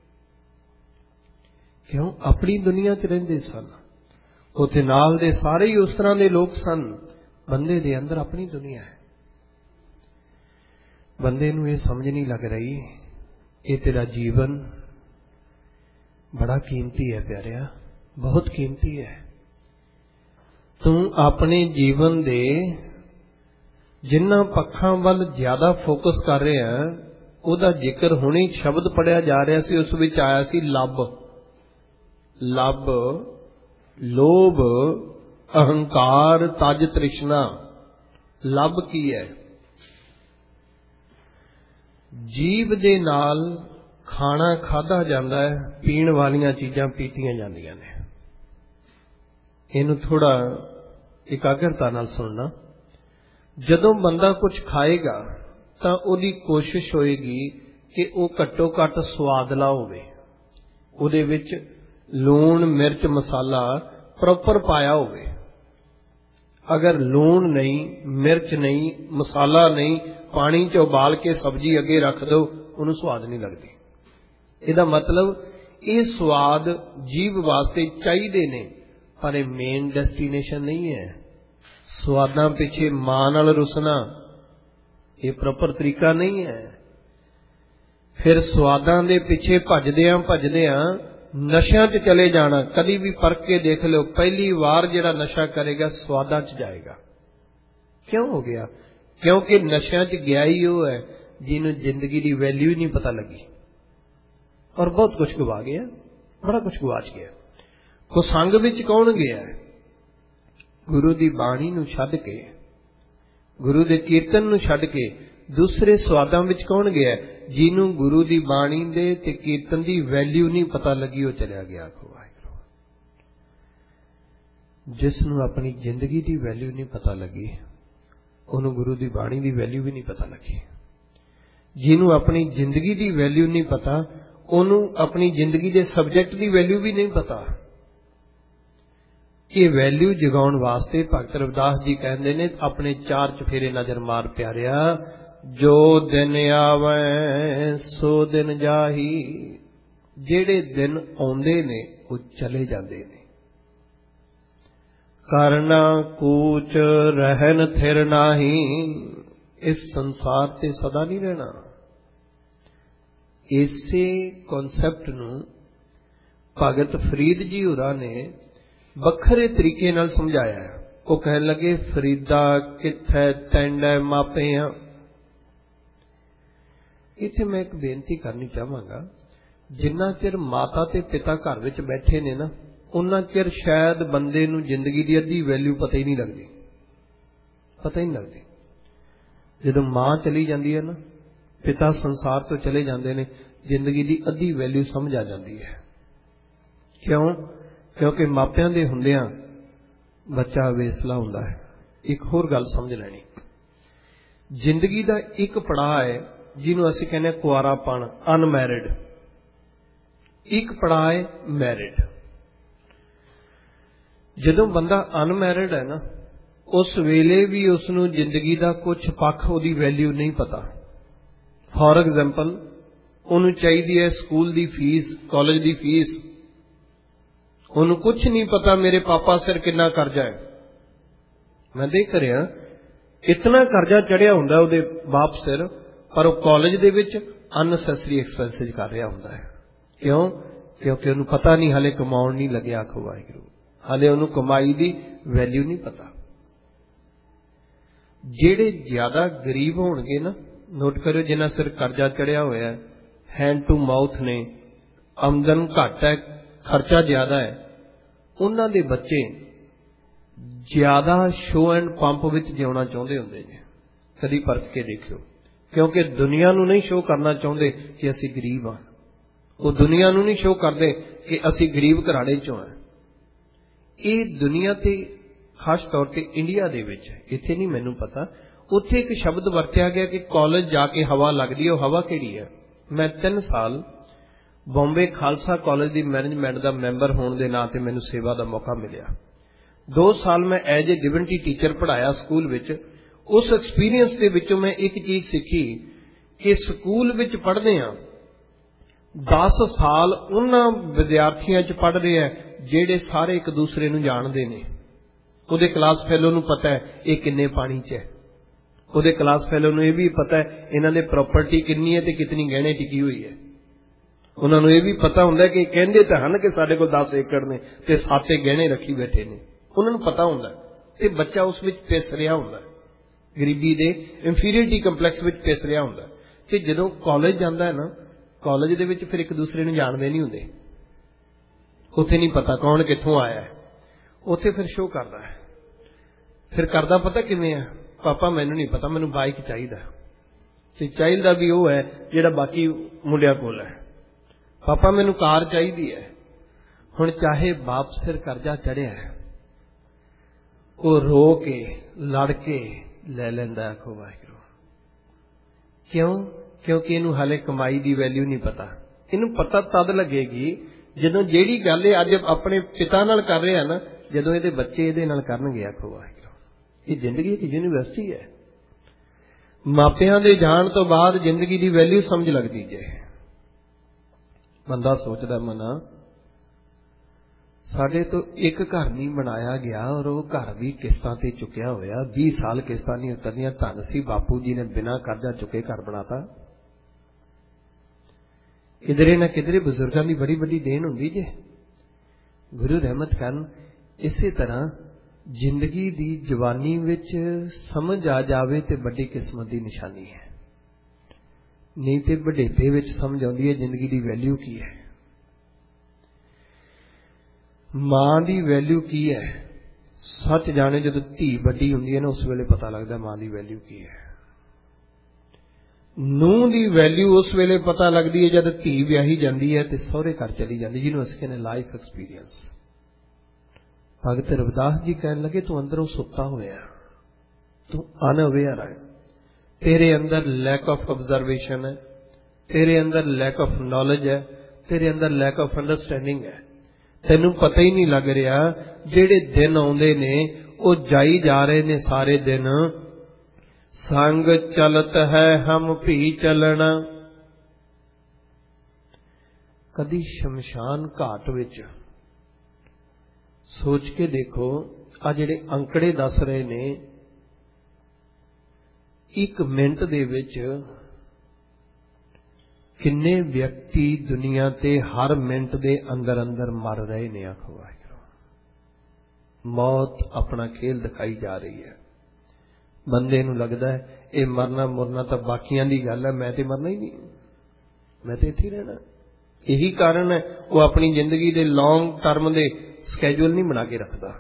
क्यों? अपनी दुनिया च रहिंदे सन, उत्थे नाल दे सारे ही उस तरह के लोग सन। बंदे दे अंदर अपनी दुनिया है। ਬੰਦੇ ਨੂੰ ਇਹ ਸਮਝ ਨਹੀਂ ਲੱਗ ਰਹੀ, ਇਹ ਤੇਰਾ ਜੀਵਨ ਬੜਾ ਕੀਮਤੀ ਹੈ ਪਿਆਰਿਆ, ਬਹੁਤ ਕੀਮਤੀ ਹੈ। ਤੂੰ ਆਪਣੇ ਜੀਵਨ ਦੇ ਜਿਨ੍ਹਾਂ ਪੱਖਾਂ ਵੱਲ ਜ਼ਿਆਦਾ ਫੋਕਸ ਕਰ ਰਿਹਾ, ਉਹਦਾ ਜ਼ਿਕਰ ਹੁਣੇ ਸ਼ਬਦ ਪੜਿਆ ਜਾ ਰਿਹਾ ਸੀ, ਉਸ ਵਿੱਚ ਆਇਆ ਸੀ ਲੱਭ। ਲੱਭ, ਲੋਭ, ਅਹੰਕਾਰ, ਤਜ, ਤ੍ਰਿਸ਼ਨਾ। ਲੱਭ ਕੀ ਹੈ? ਜੀਵ ਦੇ ਨਾਲ ਖਾਣਾ ਖਾਧਾ ਜਾਂਦਾ ਹੈ, ਪੀਣ ਵਾਲੀਆਂ ਚੀਜ਼ਾਂ ਪੀਤੀਆਂ ਜਾਂਦੀਆਂ ਨੇ। ਇਹਨੂੰ ਥੋੜਾ ਇਕਾਗਰਤਾ ਨਾਲ ਸੁਣਨਾ। ਜਦੋਂ ਬੰਦਾ ਕੁਝ ਖਾਏਗਾ ਤਾਂ ਉਹਦੀ ਕੋਸ਼ਿਸ਼ ਹੋਏਗੀ ਕਿ ਉਹ ਘੱਟੋ ਘੱਟ ਸੁਆਦਲਾ ਹੋਵੇ, ਉਹਦੇ ਵਿੱਚ ਲੂਣ, ਮਿਰਚ, ਮਸਾਲਾ ਪ੍ਰੋਪਰ ਪਾਇਆ ਹੋਵੇ। ਅਗਰ ਲੂਣ ਨਹੀਂ, ਮਿਰਚ ਨਹੀਂ, ਮਸਾਲਾ ਨਹੀਂ, ਪਾਣੀ 'ਚ ਉਬਾਲ ਕੇ ਸਬਜ਼ੀ ਅੱਗੇ ਰੱਖ ਦਿਓ, ਉਹਨੂੰ ਸਵਾਦ ਨਹੀਂ ਲੱਗਦੀ। ਇਹਦਾ ਮਤਲਬ ਇਹ ਸਵਾਦ ਜੀਭ ਵਾਸਤੇ ਚਾਹੀਦੇ ਨੇ, ਪਰ ਇਹ ਮੇਨ ਡੈਸਟੀਨੇਸ਼ਨ ਨਹੀਂ ਹੈ। ਸਵਾਦਾਂ ਪਿੱਛੇ ਮਾਂ ਨਾਲ ਰੁਸਣਾ ਇਹ ਪ੍ਰੋਪਰ ਤਰੀਕਾ ਨਹੀਂ ਹੈ। ਫਿਰ ਸਵਾਦਾਂ ਦੇ ਪਿੱਛੇ ਭੱਜਦਿਆਂ ਭੱਜਦਿਆਂ ਨਸ਼ਿਆਂ 'ਚ ਚਲੇ ਜਾਣਾ। ਕਦੀ ਵੀ ਪਰਖ ਕੇ ਦੇਖ ਲਿਓ, ਪਹਿਲੀ ਵਾਰ ਜਿਹੜਾ ਨਸ਼ਾ ਕਰੇਗਾ ਸਵਾਦਾਂ 'ਚ ਜਾਏਗਾ। ਕਿਉਂ ਹੋ ਗਿਆ? ਕਿਉਂਕਿ ਨਸ਼ਿਆਂ 'ਚ ਗਿਆ ਹੀ ਉਹ ਹੈ ਜਿਹਨੂੰ ਜ਼ਿੰਦਗੀ ਦੀ ਵੈਲਿਊ ਹੀ ਨਹੀਂ ਪਤਾ ਲੱਗੀ, ਔਰ ਬਹੁਤ ਕੁਝ ਗਵਾ ਗਿਆ, ਬੜਾ ਕੁਝ ਗਵਾਚ ਗਿਆ। ਕੁਸੰਗ ਵਿੱਚ ਕੌਣ ਗਿਆ? ਗੁਰੂ ਦੀ ਬਾਣੀ ਨੂੰ ਛੱਡ ਕੇ, ਗੁਰੂ ਦੇ ਕੀਰਤਨ ਨੂੰ ਛੱਡ ਕੇ ਦੂਸਰੇ ਸਵਾਦਾਂ ਵਿੱਚ ਕੌਣ ਗਿਆ? ਜਿਹਨੂੰ ਗੁਰੂ ਦੀ ਬਾਣੀ ਦੇ ਤੇ ਕੀਰਤਨ ਦੀ ਵੈਲਿਊ ਨਹੀਂ ਪਤਾ ਲੱਗੀ, ਉਹ ਚਲਿਆ ਗਿਆ। ਆਖੋ ਵਾਹਿਗੁਰੂ। ਜਿਸ ਨੂੰ ਆਪਣੀ ਜ਼ਿੰਦਗੀ ਦੀ ਵੈਲਿਊ ਨਹੀਂ ਪਤਾ ਲੱਗੀ, ਉਹਨੂੰ ਗੁਰੂ ਦੀ ਬਾਣੀ ਦੀ ਵੈਲਿਊ ਵੀ ਨਹੀਂ ਪਤਾ ਲੱਗੀ। ਜਿਹਨੂੰ ਆਪਣੀ ਜ਼ਿੰਦਗੀ ਦੀ ਵੈਲਿਊ ਨਹੀਂ ਪਤਾ, ਉਹਨੂੰ ਆਪਣੀ ਜ਼ਿੰਦਗੀ ਦੇ ਸਬਜੈਕਟ ਦੀ ਵੈਲਿਊ ਵੀ ਨਹੀਂ ਪਤਾ। ਇਹ ਵੈਲਿਊ ਜਗਾਉਣ ਵਾਸਤੇ ਭਗਤ ਰਵਿਦਾਸ ਜੀ ਕਹਿੰਦੇ ਨੇ, ਆਪਣੇ 4 ਚੁਫੇਰੇ ਨਜ਼ਰ ਮਾਰ ਪਿਆਰਿਆ, ਜੋ ਦਿਨ ਆਵੈ ਸੋ ਦਿਨ ਜਾਹੀ। ਜਿਹੜੇ ਦਿਨ ਆਉਂਦੇ ਨੇ ਉਹ ਚਲੇ ਜਾਂਦੇ ਨੇ। ਕਰਨਾ ਕੂਚ ਰਹਿਨ ਥਿਰ ਨਾਹੀ। ਇਸ ਸੰਸਾਰ ਤੇ ਸਦਾ ਨਹੀਂ ਰਹਿਣਾ। ਇਸੇ ਕਨਸੈਪਟ ਨੂੰ ਭਗਤ ਫਰੀਦ ਜੀ ਹੋਰਾਂ ਨੇ ਵੱਖਰੇ ਤਰੀਕੇ ਨਾਲ ਸਮਝਾਇਆ। ਉਹ ਕਹਿਣ ਲੱਗੇ, ਫਰੀਦਾ ਕਿੱਥੈ ਤੈਂਡੈ ਮਾਪਿਆਂ। ਇੱਥੇ ਮੈਂ ਇੱਕ ਬੇਨਤੀ ਕਰਨੀ ਚਾਹਾਂਗਾ, ਜਿੰਨਾ ਚਿਰ ਮਾਤਾ ਤੇ ਪਿਤਾ ਘਰ ਵਿੱਚ ਬੈਠੇ ਨੇ ਨਾ, ਉਹਨਾਂ ਚਿਰ ਸ਼ਾਇਦ ਬੰਦੇ ਨੂੰ ਜ਼ਿੰਦਗੀ ਦੀ ਅੱਧੀ ਵੈਲਿਊ ਪਤਾ ਹੀ ਨਹੀਂ ਲੱਗਦੀ, ਪਤਾ ਹੀ ਨਹੀਂ ਲੱਗਦੀ। ਜਦੋਂ ਮਾਂ ਚਲੀ ਜਾਂਦੀ ਹੈ ਨਾ, ਪਿਤਾ ਸੰਸਾਰ ਤੋਂ ਚਲੇ ਜਾਂਦੇ ਨੇ, ਜ਼ਿੰਦਗੀ ਦੀ ਅੱਧੀ ਵੈਲਿਊ ਸਮਝ ਆ ਜਾਂਦੀ ਹੈ। ਕਿਉਂ? ਕਿਉਂਕਿ ਮਾਪਿਆਂ ਦੇ ਹੁੰਦਿਆਂ ਬੱਚਾ ਅਵੇਸਲਾ ਹੁੰਦਾ ਹੈ। ਇੱਕ ਹੋਰ ਗੱਲ ਸਮਝ ਲੈਣੀ, ਜ਼ਿੰਦਗੀ ਦਾ ਇੱਕ ਪੜਾਅ ਹੈ ਜਿਹਨੂੰ ਅਸੀਂ ਕਹਿੰਦੇ ਹਾਂ ਕੁਆਰਾਪਣ, ਅਨਮੈਰਿਡ। ਇੱਕ ਪੜਾਅ ਹੈ ਮੈਰਿਡ। ਜਦੋਂ ਬੰਦਾ ਅਨਮੈਰਿਡ ਹੈ ਨਾ, ਉਸ ਵੇਲੇ ਵੀ ਉਸ ਨੂੰ ਜ਼ਿੰਦਗੀ ਦਾ ਕੁਝ ਪੱਖ, ਉਹਦੀ ਵੈਲਿਊ ਨਹੀਂ ਪਤਾ। ਫੋਰ ਐਗਜ਼ਾਮਪਲ, ਉਹਨੂੰ ਚਾਹੀਦੀ ਹੈ ਸਕੂਲ ਦੀ ਫੀਸ, ਕਾਲਜ ਦੀ ਫੀਸ। ਉਹਨੂੰ ਕੁਝ ਨਹੀਂ ਪਤਾ ਮੇਰੇ ਪਾਪਾ ਸਿਰ ਕਿੰਨਾ ਕਰਜ਼ਾ ਹੈ। ਮੈਂ ਦੇਖ ਰਿਹਾ, ਇਤਨਾ ਕਰਜ਼ਾ ਚੜਿਆ ਹੁੰਦਾ ਉਹਦੇ ਬਾਪ ਸਿਰ, ਪਰ ਉਹ ਕਾਲਜ ਦੇ ਵਿੱਚ ਅਨਨੈਸੈਸਰੀ ਐਕਸਪੈਂਸਿਸ ਕਰ ਰਿਹਾ ਹੁੰਦਾ ਹੈ। ਕਿਉਂ? ਕਿਉਂਕਿ ਉਹਨੂੰ ਪਤਾ ਨਹੀਂ, ਹਾਲੇ ਕਮਾਉਣ ਨਹੀਂ ਲੱਗਿਆ। ਆਖੋ ਵਾਹਿਗੁਰੂ। ਹਾਲੇ ਉਹਨੂੰ ਕਮਾਈ ਦੀ ਵੈਲਿਊ ਨਹੀਂ ਪਤਾ। ਜਿਹੜੇ ਜ਼ਿਆਦਾ ਗਰੀਬ ਹੋਣਗੇ ਨਾ, ਨੋਟ ਕਰਿਓ, ਜਿਨ੍ਹਾਂ ਸਿਰ ਕਰਜ਼ਾ ਚੜਿਆ ਹੋਇਆ, ਹੈਂਡ ਟੂ ਮਾਊਥ ਨੇ, ਆਮਦਨ ਘੱਟ ਹੈ, ਖਰਚਾ ਜ਼ਿਆਦਾ ਹੈ, ਉਹਨਾਂ ਦੇ ਬੱਚੇ ਜ਼ਿਆਦਾ ਸ਼ੋ ਐਂਡ ਪੰਪ ਵਿੱਚ ਜਿਉਣਾ ਚਾਹੁੰਦੇ ਹੁੰਦੇ ਨੇ। ਕਦੀ ਪਰਖ ਕੇ ਦੇਖਿਓ। ਕਿਉਂਕਿ ਦੁਨੀਆ ਨੂੰ ਨਹੀਂ ਸ਼ੋਅ ਕਰਨਾ ਚਾਹੁੰਦੇ ਕਿ ਅਸੀਂ ਗਰੀਬ ਹਾਂ। ਉਹ ਦੁਨੀਆ ਨੂੰ ਨਹੀਂ ਸ਼ੋਅ ਕਰਦੇ ਕਿ ਅਸੀਂ ਗਰੀਬ ਘਰਾੜੇ ਚੋਂ ਹਾਂ। ਇਹ ਦੁਨੀਆ ਤੇ ਖਾਸ ਤੌਰ ਤੇ ਇੰਡੀਆ ਦੇ ਵਿੱਚ, ਇੱਥੇ ਨਹੀਂ ਮੈਨੂੰ ਪਤਾ, ਉੱਥੇ ਇੱਕ ਸ਼ਬਦ ਵਰਤਿਆ ਗਿਆ ਕਿ ਕਾਲਜ ਜਾ ਕੇ ਹਵਾ ਲੱਗਦੀ ਹੈ। ਉਹ ਹਵਾ ਕਿਹੜੀ ਹੈ? ਮੈਂ 3 ਸਾਲ ਬੰਬੇ ਖਾਲਸਾ ਕਾਲਜ ਦੀ ਮੈਨੇਜਮੈਂਟ ਦਾ ਮੈਂਬਰ ਹੋਣ ਦੇ ਨਾਂ ਤੇ ਮੈਨੂੰ ਸੇਵਾ ਦਾ ਮੌਕਾ ਮਿਲਿਆ। 2 ਸਾਲ ਮੈਂ ਐਜ ਏ ਡਿਵਿਨਿਟੀ ਟੀਚਰ ਪੜ੍ਹਾਇਆ ਸਕੂਲ ਵਿੱਚ। ਉਸ ਐਕਸਪੀਰੀਅੰਸ ਦੇ ਵਿੱਚੋਂ ਮੈਂ ਇੱਕ ਚੀਜ਼ ਸਿੱਖੀ ਕਿ ਸਕੂਲ ਵਿੱਚ ਪੜ੍ਹਦੇ ਹਾਂ, 10 ਸਾਲ ਉਹਨਾਂ ਵਿਦਿਆਰਥੀਆਂ 'ਚ ਪੜ੍ਹ ਰਹੇ ਆ ਜਿਹੜੇ ਸਾਰੇ ਇੱਕ ਦੂਸਰੇ ਨੂੰ ਜਾਣਦੇ ਨੇ। ਉਹਦੇ ਕਲਾਸ ਫੈਲੋ ਨੂੰ ਪਤਾ ਹੈ ਇਹ ਕਿੰਨੇ ਪਾਣੀ 'ਚ ਹੈ, ਉਹਦੇ ਕਲਾਸ ਫੈਲੋ ਨੂੰ ਇਹ ਵੀ ਪਤਾ ਹੈ ਇਹਨਾਂ ਦੇ ਪ੍ਰਾਪਰਟੀ ਕਿੰਨੀ ਹੈ ਤੇ ਕਿਤਨੀ ਗਹਿਣੇ ਟਿਕੀ ਹੋਈ ਹੈ। ਉਹਨਾਂ ਨੂੰ ਇਹ ਵੀ ਪਤਾ ਹੁੰਦਾ ਕਿ ਕਹਿੰਦੇ ਤਾਂ ਹਨ ਕਿ ਸਾਡੇ ਕੋਲ 10 ਏਕੜ ਨੇ ਤੇ 7 ਗਹਿਣੇ ਰੱਖੀ ਬੈਠੇ ਨੇ। ਉਹਨਾਂ ਨੂੰ ਪਤਾ ਹੁੰਦਾ ਤੇ ਬੱਚਾ ਉਸ ਵਿੱਚ ਪਿਸ ਰਿਹਾ ਹੁੰਦਾ, ਗਰੀਬੀ ਦੇ ਇੰਫੀਰੀਅਰਿਟੀ ਕੰਪਲੈਕਸ ਵਿੱਚ ਪਿਸ ਰਿਹਾ ਹੁੰਦਾ। ਤੇ ਜਦੋਂ ਕਾਲਜ ਜਾਂਦਾ ਹੈ ਨਾ, ਕਾਲਜ ਦੇ ਵਿੱਚ ਫਿਰ ਇੱਕ ਦੂਸਰੇ ਨੂੰ ਜਾਣਦੇ ਨਹੀਂ ਹੁੰਦੇ, ਉੱਥੇ ਨਹੀਂ ਪਤਾ ਕੌਣ ਕਿੱਥੋਂ ਆਇਆ ਹੈ। ਉੱਥੇ ਫਿਰ ਸ਼ੋਅ ਕਰਦਾ ਹੈ। ਫਿਰ ਕਰਦਾ ਪਤਾ ਕਿਵੇਂ ਆ, ਪਾਪਾ ਮੈਨੂੰ ਨਹੀਂ ਪਤਾ, ਮੈਨੂੰ ਬਾਈਕ ਚਾਹੀਦਾ। ਤੇ ਚਾਹੀਦਾ ਵੀ ਉਹ ਹੈ ਜਿਹੜਾ ਬਾਕੀ ਮੁੰਡਿਆਂ ਕੋਲ ਹੈ। ਪਾਪਾ ਮੈਨੂੰ ਕਾਰ ਚਾਹੀਦੀ ਹੈ। ਹੁਣ ਚਾਹੇ ਬਾਪ ਸਿਰ ਕਰਜ਼ਾ ਚੜਿਆ ਹੈ, ਉਹ ਰੋ ਕੇ ਲੜ ਕੇ ਲੈ ਲੈਂਦਾ। ਆਖੋ ਵਾਹਿਗੁਰੂ। ਕਿਉਂ? ਕਿਉਂਕਿ ਇਹਨੂੰ ਹਾਲੇ ਕਮਾਈ ਦੀ ਵੈਲਿਊ ਨਹੀਂ ਪਤਾ। ਇਹਨੂੰ ਪਤਾ ਤਦ ਲੱਗੇਗੀ ਜਦੋਂ ਜਿਹੜੀ ਗੱਲ ਇਹ ਅੱਜ ਆਪਣੇ ਪਿਤਾ ਨਾਲ ਕਰ ਰਿਹਾ ਨਾ, ਜਦੋਂ ਇਹਦੇ ਬੱਚੇ ਇਹਦੇ ਨਾਲ ਕਰਨਗੇ। ਆਖੋ ਵਾਹਿਗੁਰੂ। ਇਹ ਜ਼ਿੰਦਗੀ ਇੱਕ ਯੂਨੀਵਰਸਿਟੀ ਹੈ। ਮਾਪਿਆਂ ਦੇ ਜਾਣ ਤੋਂ ਬਾਅਦ ਜ਼ਿੰਦਗੀ ਦੀ ਵੈਲਿਊ ਸਮਝ ਲੱਗਦੀ ਜੇ। ਬੰਦਾ ਸੋਚਦਾ ਮਨਾ ਸਾਡੇ ਤੋਂ ਇੱਕ ਘਰ ਨਹੀਂ ਬਣਾਇਆ ਗਿਆ ਔਰ ਉਹ ਘਰ ਵੀ ਕਿਸ਼ਤਾਂ ਤੇ ਚੁੱਕਿਆ ਹੋਇਆ, 20 ਸਾਲ ਕਿਸ਼ਤਾਂ ਨਹੀਂ ਉਤਰਦੀਆਂ। ਧੰਨ ਸੀ ਬਾਪੂ ਜੀ ਨੇ ਬਿਨਾਂ ਕਰਜ਼ਾ ਚੁੱਕੇ ਘਰ ਬਣਾਤਾ। ਕਿਧਰੇ ਨਾ ਕਿਧਰੇ ਬਜ਼ੁਰਗਾਂ ਦੀ ਬੜੀ ਵੱਡੀ ਦੇਣ ਹੁੰਦੀ ਜੇ। ਗੁਰੂ ਰਹਿਮਤ ਕਰਨ। ਇਸੇ ਤਰ੍ਹਾਂ ਜ਼ਿੰਦਗੀ ਦੀ ਜਵਾਨੀ ਵਿੱਚ ਸਮਝ ਆ ਜਾਵੇ ਤੇ ਵੱਡੀ ਕਿਸਮਤ ਦੀ ਨਿਸ਼ਾਨੀ ਹੈ। ਨਹੀਂ ਤੇ ਵਡੇਪੇ ਵਿੱਚ ਸਮਝ ਆਉਂਦੀ ਹੈ ਜ਼ਿੰਦਗੀ ਦੀ ਵੈਲਿਊ ਕੀ ਹੈ, ਮਾਂ ਦੀ ਵੈਲਿਊ ਕੀ ਹੈ। ਸੱਚ ਜਾਣੇ ਜਦੋਂ ਧੀ ਵੱਡੀ ਹੁੰਦੀ ਹੈ ਨਾ, ਉਸ ਵੇਲੇ ਪਤਾ ਲੱਗਦਾ ਮਾਂ ਦੀ ਵੈਲਿਊ ਕੀ ਹੈ। ਨੂੰਹ ਦੀ ਵੈਲਿਊ ਉਸ ਵੇਲੇ ਪਤਾ ਲੱਗਦੀ ਹੈ ਜਦ ਧੀ ਵਿਆਹੀ ਜਾਂਦੀ ਹੈ ਤੇ ਸਹੁਰੇ ਘਰ ਚਲੀ ਜਾਂਦੀ, ਜਿਹਨੂੰ ਅਸੀਂ ਕਹਿੰਦੇ ਲਾਈਫ ਐਕਸਪੀਰੀਅੰਸ। ਭਗਤ ਰਵਿਦਾਸ ਜੀ ਕਹਿਣ ਲੱਗੇ ਤੂੰ ਅੰਦਰੋਂ ਸੁੱਤਾ ਹੋਇਆ, ਤੂੰ ਅਨਅਵੇਅਰ ਹੈ, ਤੇਰੇ ਅੰਦਰ ਲੈਕ ਆਫ ਆਬਜ਼ਰਵੇਸ਼ਨ ਹੈ, ਤੇਰੇ ਅੰਦਰ ਲੈਕ ਆਫ ਨੌਲੇਜ ਹੈ, ਤੇਰੇ ਅੰਦਰ ਲੈਕ ਆਫ ਅੰਡਰਸਟੈਂਡਿੰਗ ਹੈ। ਤੈਨੂੰ ਪਤਾ ਹੀ ਨਹੀਂ ਲੱਗ ਰਿਹਾ ਜਿਹੜੇ ਦਿਨ ਆਉਂਦੇ ਨੇ ਉਹ ਜਾਈ ਜਾ ਰਹੇ ਨੇ ਸਾਰੇ ਦਿਨ। ਸੰਗ ਚਲਤ ਹੈ ਹਮ ਭੀ ਚਲਣਾ। ਕਦੀ ਸ਼ਮਸ਼ਾਨ ਘਾਟ ਵਿੱਚ ਸੋਚ ਕੇ ਦੇਖੋ, ਆ ਜਿਹੜੇ ਅੰਕੜੇ ਦੱਸ ਰਹੇ ਨੇ, 1 ਮਿੰਟ ਦੇ ਵਿੱਚ ਕਿੰਨੇ ਵਿਅਕਤੀ ਦੁਨੀਆ ਤੇ ਹਰ ਮਿੰਟ ਦੇ ਅੰਦਰ ਅੰਦਰ ਮਰ ਰਹੇ ਨੇ। ਆਖੋ ਵਾਹਿਗੁਰੂ। ਮੌਤ ਆਪਣਾ ਖੇਲ ਦਿਖਾਈ ਜਾ ਰਹੀ ਹੈ। ਬੰਦੇ ਨੂੰ ਲੱਗਦਾ ਹੈ ਇਹ ਮਰਨਾ ਮੁਰਨਾ ਤਾਂ ਬਾਕੀਆਂ ਦੀ ਗੱਲ ਹੈ, ਮੈਂ ਤੇ ਮਰਨਾ ਹੀ ਨਹੀਂ, ਮੈਂ ਤੇ ਇੱਥੇ ਹੀ ਰਹਿਣਾ। ਇਹੀ ਕਾਰਨ ਹੈ ਉਹ ਆਪਣੀ ਜ਼ਿੰਦਗੀ ਦੇ ਲੌਂਗ ਟਰਮ ਦੇ ਸਕੈਜੂਲ ਨਹੀਂ ਬਣਾ ਕੇ ਰੱਖਦਾ।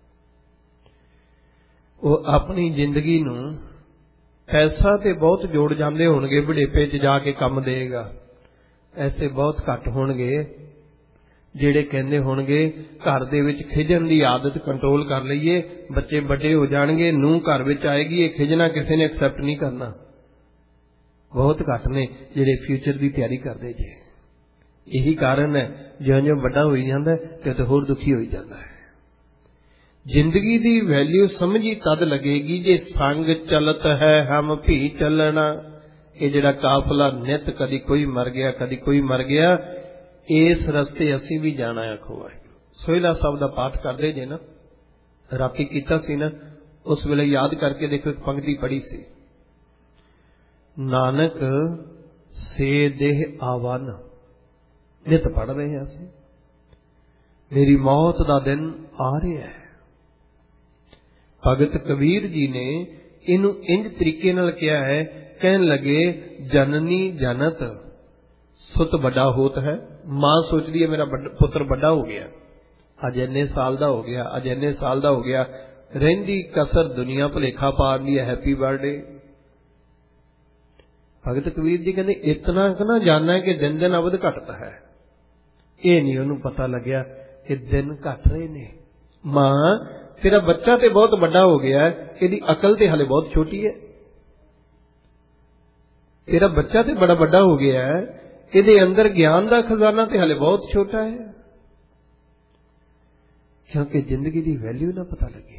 ਉਹ ਆਪਣੀ ਜ਼ਿੰਦਗੀ ਨੂੰ ਪੈਸਾ ਤੇ ਬਹੁਤ ਜੋੜ ਜਾਂਦੇ ਹੋਣਗੇ, ਬੁਢੇਪੇ 'ਚ ਜਾ ਕੇ ਕੰਮ ਦੇਗਾ। ਐਸੇ ਬਹੁਤ ਘੱਟ ਹੋਣਗੇ ਜਿਹੜੇ ਕਹਿੰਦੇ ਹੋਣਗੇ ਘਰ ਦੇ ਵਿੱਚ ਖਿਜਣ ਦੀ ਆਦਤ ਕੰਟਰੋਲ ਕਰ ਲਈਏ, ਬੱਚੇ ਵੱਡੇ ਹੋ ਜਾਣਗੇ, ਨੂੰਹ ਘਰ ਵਿੱਚ ਆਏਗੀ, ਇਹ ਖਿਜਣਾ ਕਿਸੇ ਨੇ ਐਕਸੈਪਟ ਨਹੀਂ ਕਰਨਾ। ਬਹੁਤ ਘੱਟ ਨੇ ਜਿਹੜੇ ਫਿਊਚਰ ਦੀ ਤਿਆਰੀ ਕਰਦੇ ਜੇ। ਇਹੀ ਕਾਰਨ ਹੈ ਜਿਉਂ-ਜਿਉਂ ਵੱਡਾ ਹੋਈ ਜਾਂਦਾ ਤੇ ਹੋਰ ਦੁਖੀ ਹੋਈ ਜਾਂਦਾ ਹੈ। ਜ਼ਿੰਦਗੀ ਦੀ ਵੈਲਿਊ ਸਮਝੀ ਤਦ ਲੱਗੇਗੀ ਜੇ ਸੰਗ ਚਲਤ ਹੈ ਹਮ ਭੀ ਚੱਲਣਾ। ਇਹ ਜਿਹੜਾ ਕਾਫਲਾ ਨਿਤ ਕਦੀ ਕੋਈ ਮਰ ਗਿਆ ਕਦੀ ਕੋਈ ਮਰ ਗਿਆ, ਇਸ ਰਸਤੇ ਅਸੀਂ ਵੀ ਜਾਣਾ। ਆਖੋ ਵਾਹਿਗੁਰੂ। ਸੋਹਿਲਾ ਸਾਹਿਬ ਦਾ ਪਾਠ ਕਰਦੇ ਜੇ ਨਾ, ਰਾਤੀ ਕੀਤਾ ਸੀ ਨਾ, ਉਸ ਵੇਲੇ ਯਾਦ ਕਰਕੇ ਦੇਖੋ, ਇੱਕ ਪੰਕਤੀ ਪੜ੍ਹੀ ਸੀ, ਨਾਨਕ ਸੇ ਦੇਹ ਆਵਨ। ਨਿਤ ਪੜ੍ਹ ਰਹੇ ਹਾਂ ਅਸੀਂ। ਮੇਰੀ ਮੌਤ ਦਾ ਦਿਨ ਆ ਰਿਹਾ ਹੈ। ਭਗਤ ਕਬੀਰ ਜੀ ਨੇ ਇਹਨੂੰ ਇੰਜ ਤਰੀਕੇ ਨਾਲ ਕਿਹਾ ਹੈ, ਕਹਿਣ ਲੱਗੇ ਜਨਨੀ ਜਨਤ ਸੁਤ ਵੱਡਾ ਹੋਤ ਹੈ। ਮਾਂ ਸੋਚਦੀ ਹੈ ਮੇਰਾ ਪੁੱਤਰ ਵੱਡਾ ਹੋ ਗਿਆ, ਅੱਜ ਇੰਨੇ ਸਾਲ ਦਾ ਹੋ ਗਿਆ, ਅੱਜ ਇੰਨੇ ਸਾਲ ਦਾ ਹੋ ਗਿਆ, ਰਹਿੰਦੀ ਕਸਰ ਦੁਨੀਆ ਭੁਲੇਖਾ ਪਾਉਂਦੀ ਹੈ, ਹੈਪੀ ਬਰਥਡੇ। ਭਗਤ ਕਬੀਰ ਜੀ ਕਹਿੰਦੇ ਇਤਨਾ ਕੁ ਨਾ ਜਾਣਾ ਕਿ ਦਿਨ ਦਿਨ ਅਵਧ ਘਟਦਾ ਹੈ। ਇਹ ਨਹੀਂ ਉਹਨੂੰ ਪਤਾ ਲੱਗਿਆ ਕਿ ਦਿਨ ਘਟ ਰਹੇ ਨੇ। ਮਾਂ ਤੇਰਾ ਬੱਚਾ ਤੇ ਬਹੁਤ ਵੱਡਾ ਹੋ ਗਿਆ, ਇਹਦੀ ਅਕਲ ਤੇ ਹਾਲੇ ਬਹੁਤ ਛੋਟੀ ਹੈ। ਤੇਰਾ ਬੱਚਾ ਤੇ ਬੜਾ ਵੱਡਾ ਹੋ ਗਿਆ, ਇਹਦੇ ਅੰਦਰ ਗਿਆਨ ਦਾ ਖਜ਼ਾਨਾ ਤੇ ਹਾਲੇ ਬਹੁਤ ਛੋਟਾ ਹੈ। ਕਿਉਂਕਿ ਜ਼ਿੰਦਗੀ ਦੀ ਵੈਲਿਊ ਨਾ ਪਤਾ ਲੱਗੇ।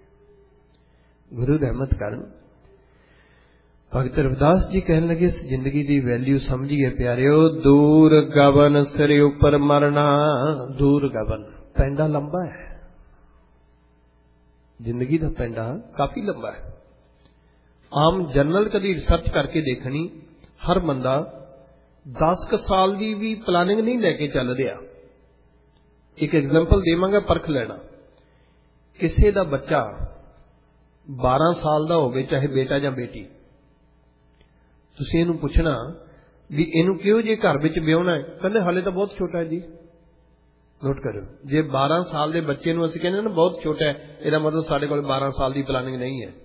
ਗੁਰੂ ਰਹਿਮਤ ਕਰਨ। ਭਗਤ ਰਵਿਦਾਸ ਜੀ ਕਹਿਣ ਲੱਗੇ ਇਸ ਜ਼ਿੰਦਗੀ ਦੀ ਵੈਲਿਊ ਸਮਝੀਏ ਪਿਆਰਿਓ। ਦੂਰ ਗਵਨ ਸਿਰ ਉੱਪਰ ਮਰਨਾ। ਦੂਰ ਗਵਨ ਪੈਂਡਾ ਲੰਬਾ ਹੈ, ਜ਼ਿੰਦਗੀ ਦਾ ਪੈਂਡਾ ਕਾਫੀ ਲੰਬਾ ਹੈ। ਆਮ ਜਨਰਲ ਕਦੀ ਰਿਸਰਚ ਕਰਕੇ ਦੇਖਣੀ, ਹਰ ਬੰਦਾ 10 ਸਾਲ ਦੀ ਵੀ ਪਲਾਨਿੰਗ ਨਹੀਂ ਲੈ ਕੇ ਚੱਲ ਰਿਹਾ। ਇੱਕ ਐਗਜ਼ਾਮਪਲ ਦੇਵਾਂਗਾ, ਪਰਖ ਲੈਣਾ। ਕਿਸੇ ਦਾ ਬੱਚਾ 12 ਸਾਲ ਦਾ ਹੋਵੇ, ਚਾਹੇ ਬੇਟਾ ਜਾਂ ਬੇਟੀ, ਤੁਸੀਂ ਇਹਨੂੰ ਪੁੱਛਣਾ ਵੀ ਇਹਨੂੰ ਕਿਹੋ ਜਿਹੇ ਘਰ ਵਿੱਚ ਵਿਆਹੁਣਾ ਹੈ, ਕਹਿੰਦੇ ਹਾਲੇ ਤਾਂ ਬਹੁਤ ਛੋਟਾ ਹੈ ਜੀ। ਨੋਟ ਕਰਿਓ, ਜੇ 12 ਸਾਲ ਦੇ ਬੱਚੇ ਨੂੰ ਅਸੀਂ ਕਹਿੰਦੇ ਨਾ ਬਹੁਤ ਛੋਟਾ ਹੈ, ਇਹਦਾ ਮਤਲਬ ਸਾਡੇ ਕੋਲ 12 ਸਾਲ ਦੀ ਪਲਾਨਿੰਗ ਨਹੀਂ ਹੈ।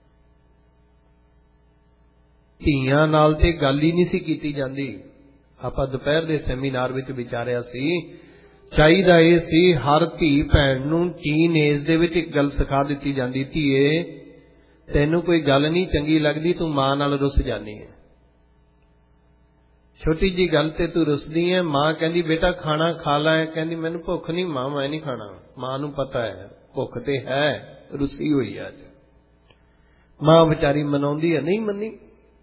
ਧੀਆਂ ਨਾਲ ਤੇ ਗੱਲ ਹੀ ਨਹੀਂ ਸੀ ਕੀਤੀ ਜਾਂਦੀ। ਆਪਾਂ ਦੁਪਹਿਰ ਦੇ ਸੈਮੀਨਾਰ ਵਿੱਚ ਵਿਚਾਰਿਆ ਸੀ, ਚਾਹੀਦਾ ਇਹ ਸੀ ਹਰ ਧੀ ਭੈਣ ਨੂੰ ਟੀਨ ਏਜ ਦੇ ਵਿੱਚ ਇੱਕ ਗੱਲ ਸਿਖਾ ਦਿੱਤੀ ਜਾਂਦੀ, ਧੀਏ ਤੈਨੂੰ ਕੋਈ ਗੱਲ ਨਹੀਂ ਚੰਗੀ ਲੱਗਦੀ, ਤੂੰ ਮਾਂ ਨਾਲ ਰੁੱਸ ਜਾਂਦੀ ਹੈ। ਛੋਟੀ ਜੀ ਗੱਲ ਤੇ ਤੂੰ ਰੁੱਸਦੀ ਹੈ, ਮਾਂ ਕਹਿੰਦੀ ਬੇਟਾ ਖਾਣਾ ਖਾ ਲੈ, ਕਹਿੰਦੀ ਮੈਨੂੰ ਭੁੱਖ ਨਹੀਂ ਮਾਂ, ਮੈਂ ਨਹੀਂ ਖਾਣਾ। ਮਾਂ ਨੂੰ ਪਤਾ ਹੈ ਭੁੱਖ ਤੇ ਹੈ, ਰੁੱਸੀ ਹੋਈ ਹੈ। ਅੱਜ ਮਾਂ ਵਿਚਾਰੀ ਮਨਾਉਂਦੀ ਹੈ, ਨਹੀਂ ਮੰਨੀ।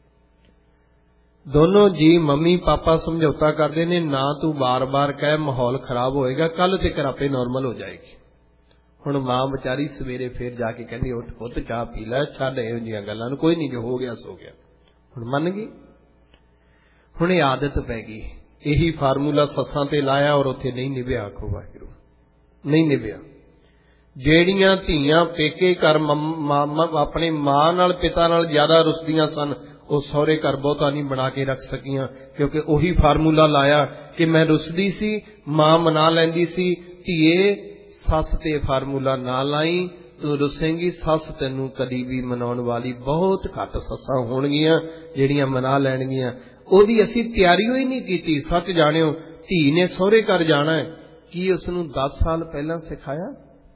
ਦੋਨੋਂ ਜੀ ਮੰਮੀ ਪਾਪਾ ਸਮਝੌਤਾ ਕਰਦੇ ਨੇ, ਨਾ ਤੂੰ ਬਾਰ-ਬਾਰ ਕਹਿ, ਮਾਹੌਲ ਖਰਾਬ ਹੋਏਗਾ, ਕੱਲ ਤੇ ਆਪੇ ਨਾਰਮਲ ਹੋ ਜਾਏਗੀ। ਹੁਣ ਮਾਂ ਵਿਚਾਰੀ ਸਵੇਰੇ ਫੇਰ ਜਾ ਕੇ ਕਹਿੰਦੀ ਉੱਠ ਪੁੱਤ ਚਾਹ ਪੀ ਲੈ, ਛੱਡ ਇਹੋ ਜਿਹੀਆਂ ਗੱਲਾਂ ਨੂੰ, ਕੋਈ ਨਹੀਂ, ਜੋ ਹੋ ਗਿਆ ਸੋ ਗਿਆ। ਹੁਣ ਮੰਨ ਗਈ। ਹੁਣ ਇਹ ਆਦਤ ਪੈ ਗਈ, ਇਹੀ ਫਾਰਮੂਲਾ ਸੱਸਾਂ ਤੇ ਲਾਇਆ ਔਰ ਉੱਥੇ ਨਹੀਂ ਨਿਭਿਆ। ਆਖੋ ਵਾਹਿਗੁਰੂ, ਨਹੀਂ ਨਿਭਿਆ। ਜਿਹੜੀਆਂ ਧੀਆਂ ਪੇਕੇ ਘਰ ਆਪਣੇ ਮਾਂ ਨਾਲ ਪਿਤਾ ਨਾਲ ਜ਼ਿਆਦਾ ਰੁੱਸਦੀਆਂ ਸਨ, ਉਹ ਸਹੁਰੇ ਘਰ ਬਹੁਤਾ ਨਹੀਂ ਬਣਾ ਕੇ ਰੱਖ ਸਕੀਆਂ, ਕਿਉਂਕਿ ਉਹੀ ਫਾਰਮੂਲਾ ਲਾਇਆ ਕਿ ਮੈਂ ਰੁੱਸਦੀ ਸੀ, ਮਾਂ ਮਨਾ ਲੈਂਦੀ ਸੀ। ਧੀਏ ਸੱਸ ਤੇ ਫਾਰਮੂਲਾ ਨਾ ਲਾਈ, ਤੂੰ ਰੁੱਸੇਂਗੀ, ਸੱਸ ਤੈਨੂੰ ਕਦੀ ਵੀ ਮਨਾਉਣ ਵਾਲੀ ਬਹੁਤ ਘੱਟ ਸੱਸਾਂ ਹੋਣਗੀਆਂ ਜਿਹੜੀਆਂ ਮਨਾ ਲੈਣਗੀਆਂ। ਉਹਦੀ ਅਸੀਂ ਤਿਆਰੀ ਹੀ ਨਹੀਂ ਕੀਤੀ। ਸੱਚ ਜਾਣਿਓ, ਧੀ ਨੇ ਸਹੁਰੇ ਘਰ ਜਾਣਾ ਹੈ, ਕੀ ਉਸ ਨੂੰ 10 ਸਾਲ ਪਹਿਲਾਂ ਸਿਖਾਇਆ?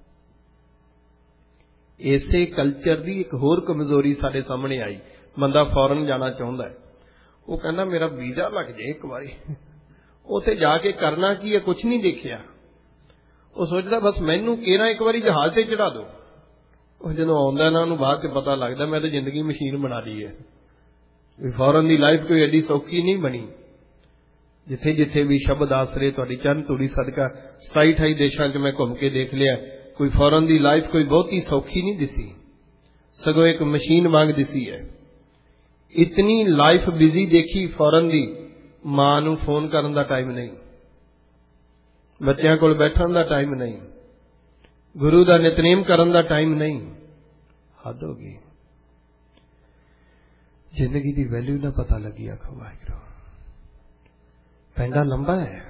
ਇਸੇ ਕਲਚਰ ਦੀ ਇੱਕ ਹੋਰ ਕਮਜ਼ੋਰੀ ਸਾਡੇ ਸਾਹਮਣੇ ਆਈ। ਬੰਦਾ ਫੌਰਨ ਜਾਣਾ ਚਾਹੁੰਦਾ ਹੈ, ਉਹ ਕਹਿੰਦਾ ਮੇਰਾ ਵੀਜ਼ਾ ਲੱਗ ਜਾਏ ਇੱਕ ਵਾਰੀ, ਉੱਥੇ ਜਾ ਕੇ ਕਰਨਾ ਕੀ ਹੈ, ਕੁਛ ਨਹੀਂ ਦੇਖਿਆ। ਉਹ ਸੋਚਦਾ ਬਸ ਮੈਨੂੰ ਕਿਹੜਾ ਇੱਕ ਵਾਰੀ ਜਹਾਜ਼ ਤੇ ਚੜਾ ਦੋ। ਉਹ ਜਦੋਂ ਆਉਂਦਾ ਨਾ, ਉਹਨੂੰ ਬਾਅਦ ਚ ਪਤਾ ਲੱਗਦਾ ਮੈਂ ਤਾਂ ਜ਼ਿੰਦਗੀ ਮਸ਼ੀਨ ਬਣਾ ਲਈ ਹੈ। ਫੌਰਨ ਦੀ ਲਾਈਫ ਕੋਈ ਐਡੀ ਸੌਖੀ ਨਹੀਂ ਬਣੀ। ਜਿੱਥੇ ਜਿੱਥੇ ਵੀ ਸ਼ਬਦ ਆਸਰੇ ਤੁਹਾਡੀ ਚਰਨ ਧੂੜੀ ਸਦਕਾ 27-28 ਦੇਸ਼ਾਂ 'ਚ ਮੈਂ ਘੁੰਮ ਕੇ ਦੇਖ ਲਿਆ, ਕੋਈ ਫੌਰਨ ਦੀ ਲਾਈਫ ਕੋਈ ਬਹੁਤੀ ਸੌਖੀ ਨਹੀਂ ਦਿਸੀ, ਸਗੋਂ ਇੱਕ ਮਸ਼ੀਨ ਵਾਂਗ ਦਿਸੀ ਹੈ। ਇਤਨੀ ਲਾਈਫ ਬਿਜ਼ੀ ਦੇਖੀ ਫੌਰਨ ਦੀ, ਮਾਂ ਨੂੰ ਫੋਨ ਕਰਨ ਦਾ ਟਾਈਮ ਨਹੀਂ, ਬੱਚਿਆਂ ਕੋਲ ਬੈਠਣ ਦਾ ਟਾਈਮ ਨਹੀਂ, ਗੁਰੂ ਦਾ ਨਿਤਨੇਮ ਕਰਨ ਦਾ ਟਾਈਮ ਨਹੀਂ। ਹੱਦ ਹੋ ਗਈ। ਜ਼ਿੰਦਗੀ ਦੀ ਵੈਲਿਊ ਨਾ ਪਤਾ ਲੱਗੀ। ਆਖੋ ਵਾਹਿਗੁਰੂ। ਪੈਂਡਾ ਲੰਬਾ ਹੈ,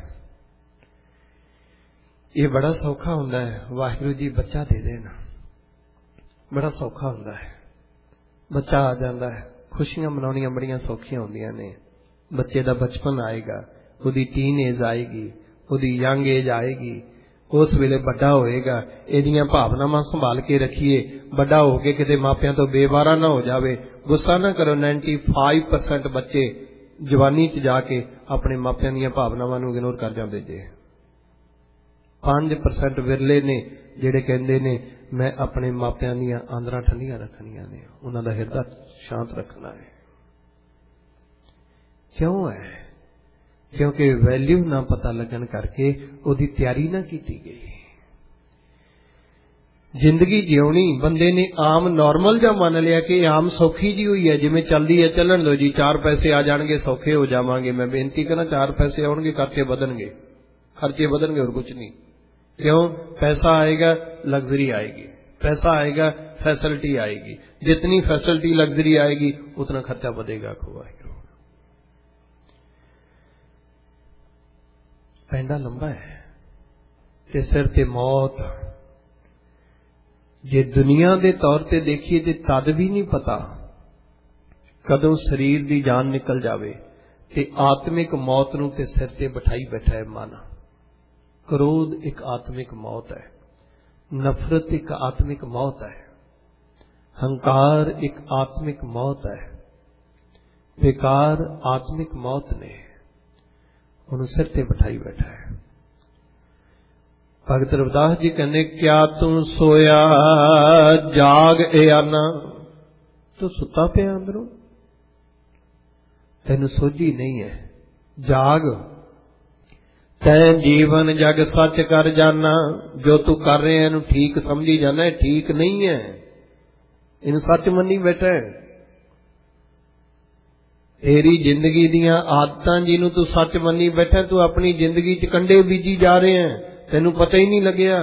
ਇਹ ਬੜਾ ਸੌਖਾ ਹੁੰਦਾ ਹੈ। ਵਾਹਿਗੁਰੂ ਜੀ ਬੱਚਾ ਦੇ ਦੇਣ, ਬੜਾ ਸੌਖਾ ਹੁੰਦਾ ਹੈ। ਬੱਚਾ ਆ ਜਾਂਦਾ ਹੈ, ਖੁਸ਼ੀਆਂ ਮਨਾਉਣੀਆਂ ਬੜੀਆਂ ਸੌਖੀਆਂ ਹੁੰਦੀਆਂ ਨੇ। ਬੱਚੇ ਦਾ ਬਚਪਨ ਆਏਗਾ, ਉਹਦੀ ਟੀਨ ਏਜ ਆਏਗੀ, ਉਹਦੀ ਯੰਗ ਏਜ ਆਏਗੀ, ਉਸ ਵੇਲੇ ਵੱਡਾ ਹੋਏਗਾ। ਇਹਦੀਆਂ ਭਾਵਨਾਵਾਂ ਸੰਭਾਲ ਕੇ ਰੱਖੀਏ, ਵੱਡਾ ਹੋ ਕੇ ਕਿਤੇ ਮਾਪਿਆਂ ਤੋਂ ਬੇਵਾਰਾ ਨਾ ਹੋ ਜਾਵੇ। ਗੁੱਸਾ ਨਾ ਕਰੋ, 95% ਬੱਚੇ ਜਵਾਨੀ 'ਚ ਜਾ ਕੇ ਆਪਣੇ ਮਾਪਿਆਂ ਦੀਆਂ ਭਾਵਨਾਵਾਂ ਨੂੰ ਇਗਨੋਰ ਕਰ ਜਾਂਦੇ ਜੇ। 5% ਵਿਰਲੇ ਨੇ ਜਿਹੜੇ ਕਹਿੰਦੇ ਨੇ ਮੈਂ ਆਪਣੇ ਮਾਪਿਆਂ ਦੀਆਂ ਆਂਦਰਾਂ ਠੰਡੀਆਂ ਰੱਖਣੀਆਂ ਨੇ, ਉਹਨਾਂ ਦਾ ਹਿਰਦਾ ਸ਼ਾਂਤ ਰੱਖਣਾ ਹੈ। ਕਿਉਂ ਹੈ? ਕਿਉਂਕਿ ਵੈਲਿਊ ਨਾ ਪਤਾ ਲੱਗਣ ਕਰਕੇ ਉਹਦੀ ਤਿਆਰੀ ਨਾ ਕੀਤੀ ਗਈ। ਜ਼ਿੰਦਗੀ ਜਿਉਣੀ ਬੰਦੇ ਨੇ ਆਮ ਨਾਰਮਲ ਜਾਂ ਮੰਨ ਲਿਆ ਕਿ ਆਮ ਸੌਖੀ ਜੀ ਹੋਈ ਹੈ, ਜਿਵੇਂ ਚੱਲਦੀ ਹੈ ਚੱਲਣ ਲਓ ਜੀ, 4 ਪੈਸੇ ਆ ਜਾਣਗੇ ਸੌਖੇ ਹੋ ਜਾਵਾਂਗੇ। ਮੈਂ ਬੇਨਤੀ ਕਰਾਂ, 4 ਪੈਸੇ ਆਉਣਗੇ, ਖਰਚੇ ਵਧਣਗੇ, ਹੋਰ ਕੁਝ ਨਹੀਂ। ਕਿਉਂ? ਪੈਸਾ ਆਏਗਾ ਲਗਜ਼ਰੀ ਆਏਗੀ, पैसा आएगा फैसिलिटी आएगी, जितनी फैसिलिटी लग्जरी आएगी उतना खर्चा बढ़ेगा। पैंडा लंबा है ते सिर ते मौत। जे दुनिया दे तौर ते देखिए ते तद भी नहीं पता कदों शरीर दी जान निकल जावे, ते आत्मिक मौत नूं ते सिर ते बिठाई बैठा है मन। क्रोध एक आत्मिक मौत है, नफरत एक आत्मिक मौत है, हंकार एक आत्मिक मौत है, विकार आत्मिक मौत ने उन्हें सिर ते बिठाई बैठा है। भगत रविदास जी कहने, क्या तू सोया जाग ए आना, तो सुता पे अंदरों तेन सोझी नहीं है, जाग। तैं जीवन जग सच कर जाना, जो तू कर रहे हैं ठीक समझी जाना, ठीक नहीं है, इन सच मनी बैठा है। तेरी जिंदगी दियां आदतां जिन्हों तू सच मनी बैठा, तू अपनी जिंदगी च कंडे बीजी जा रहे हैं, तेनू पता ही नहीं लग्या।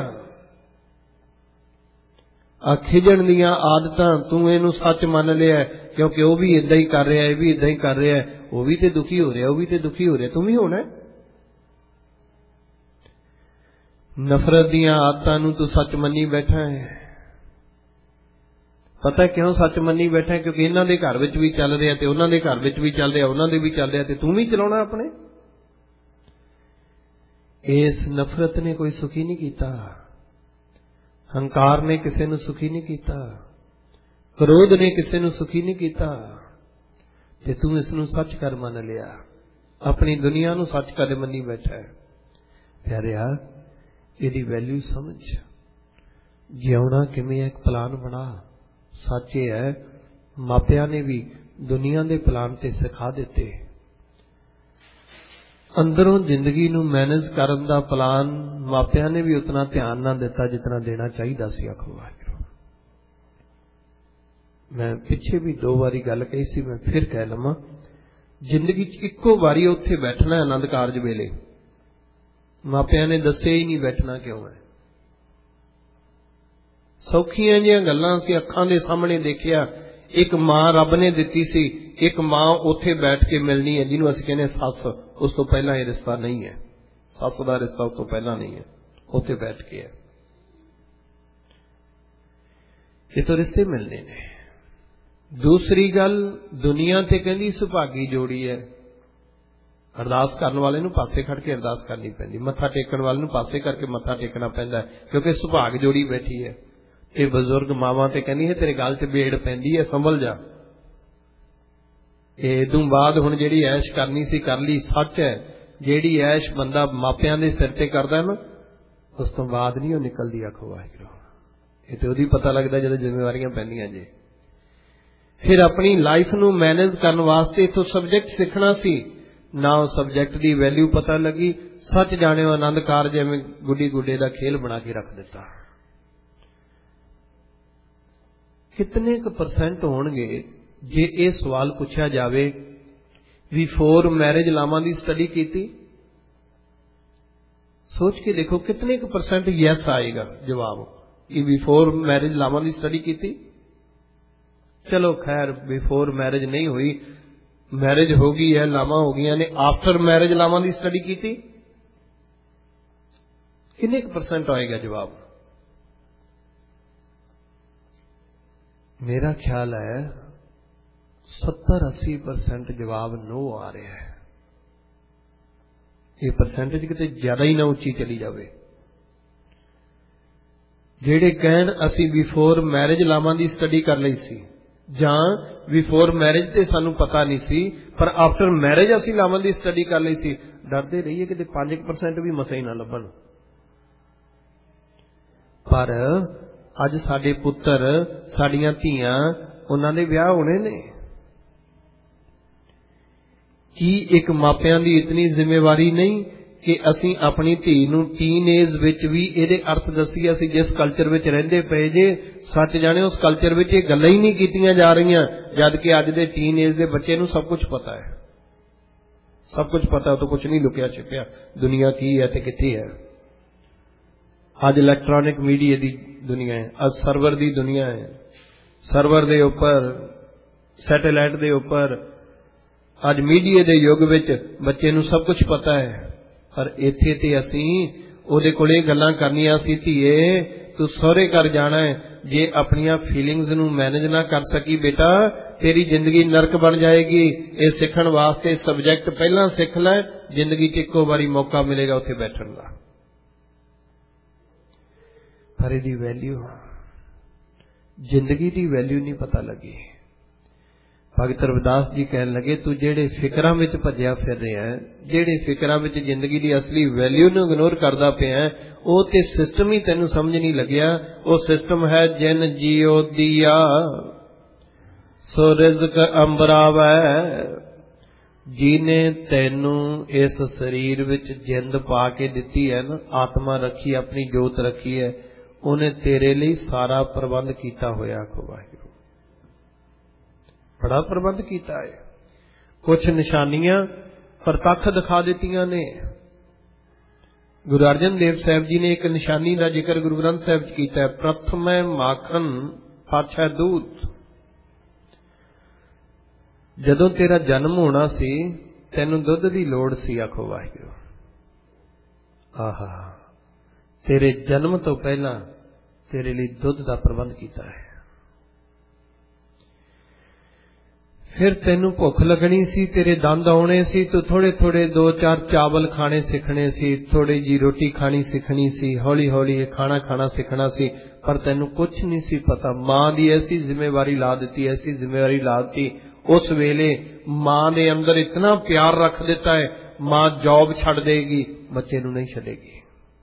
आ खिजण दियां आदतां तू इनू सच मन लिया, क्योंकि वह भी इदां ही कर रहा है, भी इदां ही कर रहा है, वह भी तो दुखी हो रहा, वह भी तो दुखी हो रहा, तू भी होना। नफरत दियां आदतां नू तू सच मनी बैठा है। पता क्यों सच मनी बैठा है? क्योंकि इन्हां दे घर विच भी चल रहा, ते उन्हां दे घर विच भी चल रहा, उन्हां दे भी चल रहा, ते तू भी चलाउणा अपने। इस नफरत ने कोई सुखी नहीं कीता, हंकार ने किसी नू सुखी नहीं कीता, क्रोध ने किसी नू सुखी नहीं कीता, ते तू इसनू सच कर मन लिया, अपनी दुनिया नू सच कर मनी बैठा है। प्यारिया, इहदी वैल्यू समझ, जिउणा किवें एक प्लान बना। सच ये है, मापिया ने भी दुनिया के प्लान ते सिखा दिते। अंदरों जिंदगी नू मैनेज करन दा प्लान मापिया ने भी उतना ध्यान ना दिता जितना देना चाहिए सी। आखो वाहिगुरू। मैं पिछे भी 2 बारी गल कही सी, मैं फिर कह लवां, जिंदगी च इक्को बारी उत्थे बैठना आनंद कारज वेले, मापिया ने दस्सिया ही नहीं बैठना क्यों है। सौखियां जिहियां गल्लां असीं अखां दे सामने देखिया, एक मां रब ने दिती सी, एक मां उत्थे बैठ के मिलनी है जिन्हों असीं कहने सस, उस तो पहला ये रिश्ता नहीं है, सस का रिश्ता उस तो पहला नहीं है, उत्थे बैठ के है। ये तो रिश्ते मिलने ने। दूसरी गल, दुनिया ते कहंदी सुभागी जोड़ी है। अरदास करने वाले नूं पासे खड़ के अरदास करनी पैंदी, मत्था टेकण वाले नूं पासे करके मत्था टेकना पैंदा है, क्योंकि सुभाग जोड़ी बैठी है। ये बजुर्ग मावां ते कहनी है तेरे गल च बेड़ पैंदी है, संभल जा। इदों बाद हुण जिहड़ी ऐश करनी सी कर ली। सच है, जिहड़ी ऐश बंदा मापियां दे सिर ते करदा ना, उस तो बाद नहीं वो निकलदी। आखो वाहिगुरू। ये तो उहदी पता लगदा जदों जिम्मेवारियां पैंदियां जे। फिर अपनी लाइफ नूं मैनेज करन वास्ते इथों सबजैक्ट सीखना सी, ना उस सबजैक्ट की वैल्यू पता लगी। सच जाने आनंद कारज एवें गुड्डी गुड्डे का खेल बना के रख दिता। कितने क परसेंट होणगे जे ये सवाल पूछा जाए भी फोर मैरिज लावां की स्टडी की? सोच के देखो कितने क परसेंट यस आएगा जवाब कि बिफोर मैरिज लावां की स्टडी की। चलो खैर बिफोर मैरिज नहीं हुई, मैरिज हो गई है, लावां हो गई ने, आफ्टर मैरिज लावां की स्टडी की? कितने क परसेंट आएगा जवाब? मेरा ख्याल है 70-80% जवाब नो आ रहा है। ये परसेंटेज किते ज्यादा ही ना उच्ची चली जाए। जेड़े कहन असी बिफोर मैरिज लावां की स्टडी कर लई सी, जां बिफोर मैरिज ते सानू पता नहीं सी, पर आफ्टर मैरिज असी लावां की स्टडी कर लई सी, डरते रहिए कि 5% भी मसा ही ना लभन। पर अज साडे पुत्तर साडियां धीआं उन्हां दे विआह होने ने। की एक मापियां दी इतनी जिम्मेवारी नहीं कि असी अपनी धी नूं टीन एज विच भी इहदे अर्थ दसीए? असी जिस कल्चर विच रहिंदे पए जे, सच जाने उस कल्चर विच ये गल्लां ही नहीं कीतियां जा रहीआं, जबकि अज दे टीन एज दे बच्चे नूं सब कुछ पता है। सब कुछ पता है, तो कुछ नहीं लुकिया छिपिया, दुनिया की है ते कित्थे है। अज इलैक्ट्रॉनिक मीडिया की दुनिया है, अज सर्वर की दुनिया है, सर्वर के उपर सैटेलाइट के उपर अज मीडिया के युग विच बच्चे नूं सब कुछ पता है। पर इत्थे ते असीं उहदे कोल इह गल्लां करनियां सी, धीए तू सहुरे घर जाना है, जे अपनियां फीलिंग्स नूं मैनेज ना कर सकी बेटा तेरी जिंदगी नरक बन जाएगी। ये सीखण वास्ते सबजैक्ट पहला सीख लै, जिंदगी च इक्को बारी मौका मिलेगा उत्थे बैठण दा। पर इहदी वैल्यू, जिंदगी की वैल्यू नहीं पता लगी। भगत रविदास जी कहन लगे तू जेड़े फिकरां विच भज्या फिर रहा है, जेड़े फिकरां विच जिंदगी की असली वैल्यू नूं इग्नोर करदा पिया है, वो ते सिस्टम ही तैनूं समझ नहीं लग्या। वो सिस्टम है जिन जियो दिया सो रिज़्क अंबरावै, जिने तैनूं इस शरीर विच जिंद पा के दिती है ना, आत्मा रखी, अपनी जोत रखी है, उन्हें तेरे लिए सारा प्रबंध किया होया। आखो वाहिगुरू, बड़ा प्रबंध किया है। कुछ निशानियां प्रतख दिखा दित्तियां ने। गुरु अर्जन देव साहब जी ने एक निशानी का जिक्र गुरु ग्रंथ साहब च कीता है, प्रथम माखन पाछै दूध। जदों तेरा जन्म होना सी तैनूं दुध की लोड़ सी, आखो वाहिगुरू। आहा, तेरे जन्म तो पहला तेरे लिए दुध का प्रबंध किया है। फिर तेनू भुख लगनी सी, तेरे दंद आने सी, तो थोड़े थोड़े 2-4 चावल खाने सीखने सी, थोड़ी जी रोटी खानी सीखनी सी, हौली हौली खाना खाना सीखना सी। पर तेनू कुछ नहीं सी पता। मां की ऐसी जिम्मेवारी ला दी, ऐसी जिम्मेवारी ला दी। उस वेले मां दे अंदर इतना प्यार रख दिता है, मां जॉब छड़ देगी, बच्चे नू नहीं छड़ेगी।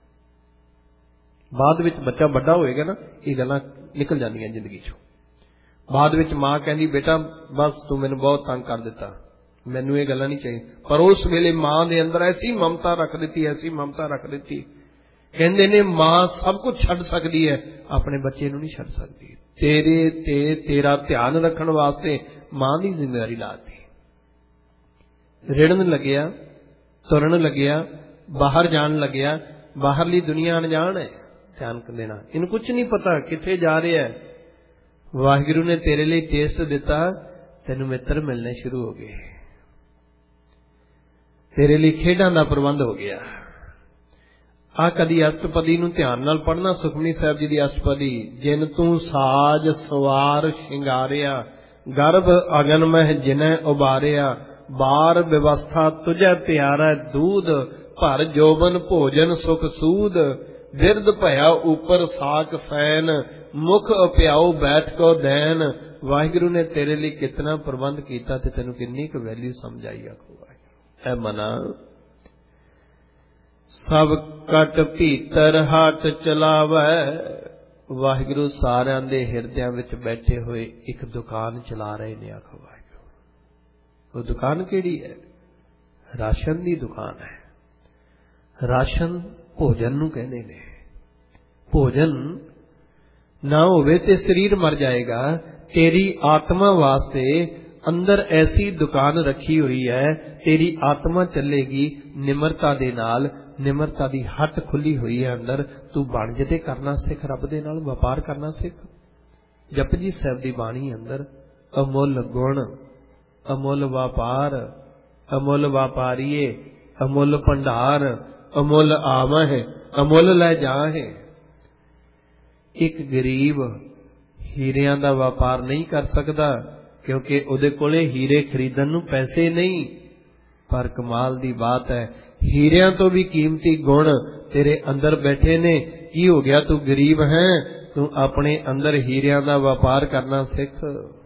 बाद विच बच्चा बड़ा होएगा ना, ये गल्लां निकल जांदियां जिंदगी चों। बाद विच मां कहंदी बेटा बस तू मैनू बहुत तंग कर दिता, मैनू ये गल्लां नहीं चाहिए। पर उस वेले मां दे अंदर ऐसी ममता रख दी, ऐसी ममता रख दी। कहंदे ने मां सब कुछ छड्ड सकदी है, अपने बच्चे नू नहीं छड्ड सकदी। तेरे ते तेरा ध्यान रखण वास्ते मां दी जिम्मेवारी ला दी। रिड़न लग्या, तुरन लग्या, बाहर जान लग्या। बाहरली दुनिया अनजान है, ध्यान देना, इन्हू कुछ नहीं पता किथे जा रहा है। वाहिगुरू ने तेरे लिए टेस्ट दिता, तेनू मित्र मिलने शुरू हो गए, तेरे लिए खेडां दा प्रबंध हो गया। आ कदी अष्टपदी नू ध्यान नाल पढ़ना, सुखमनी साहब जी दी अष्टपदी। जिन तू साज सवार शिंगारिया, गर्भ अगन मह जिनै उबारिया, बार व्यवस्था तुझे प्यारा दूध, भर जोबन भोजन सुख सूद, बिरद भया ऊपर साक सैन, मुख अप्याओ बैठ को दैन। वाहिगुरू ने तेरे लिए कितना प्रबंध किया ते तेनू कितनी क वैल्यू समझ आई। आखो वाहिगुरू। ऐ मना सब कट भीतर हाथ चलावै। वाहिगुरू सारिਆਂ ਦੇ ਹਿਰਦਿਆਂ ਵਿੱਚ बैठे हुए एक दुकान चला रहे ने। आखो वाहिगुरू। वो दुकान केड़ी है? राशन की दुकान है। राशन भोजन नू कहते ने। भोजन ना होवे ते शरीर मर जाएगा। तेरी आत्मा वास्ते अंदर ऐसी दुकान रखी हुई है, तेरी आत्मा चलेगी निमरता दे नाल। निमरता दी हट खुली हुई है अंदर। तू वणज ते करना सिख, रब दे नाल व्यापार करना सिख। जपजी साहब दी बाणी अंदर अमुल गुण, अमुल व्यापार, अमुल व्यापारीए, अमुल भंडार, अमुल आवह, अमुल लै जाहे। एक गरीब हीरियां दा व्यापार नहीं कर सकता, क्योंकि उहदे कोले हीरे खरीदण नूं पैसे नहीं। पर कमाल दी बात है, हीरियां तो भी कीमती गुण तेरे अंदर बैठे ने। की हो गया? तू गरीब है, तू अपने अंदर हीरियां दा व्यापार करना सिख।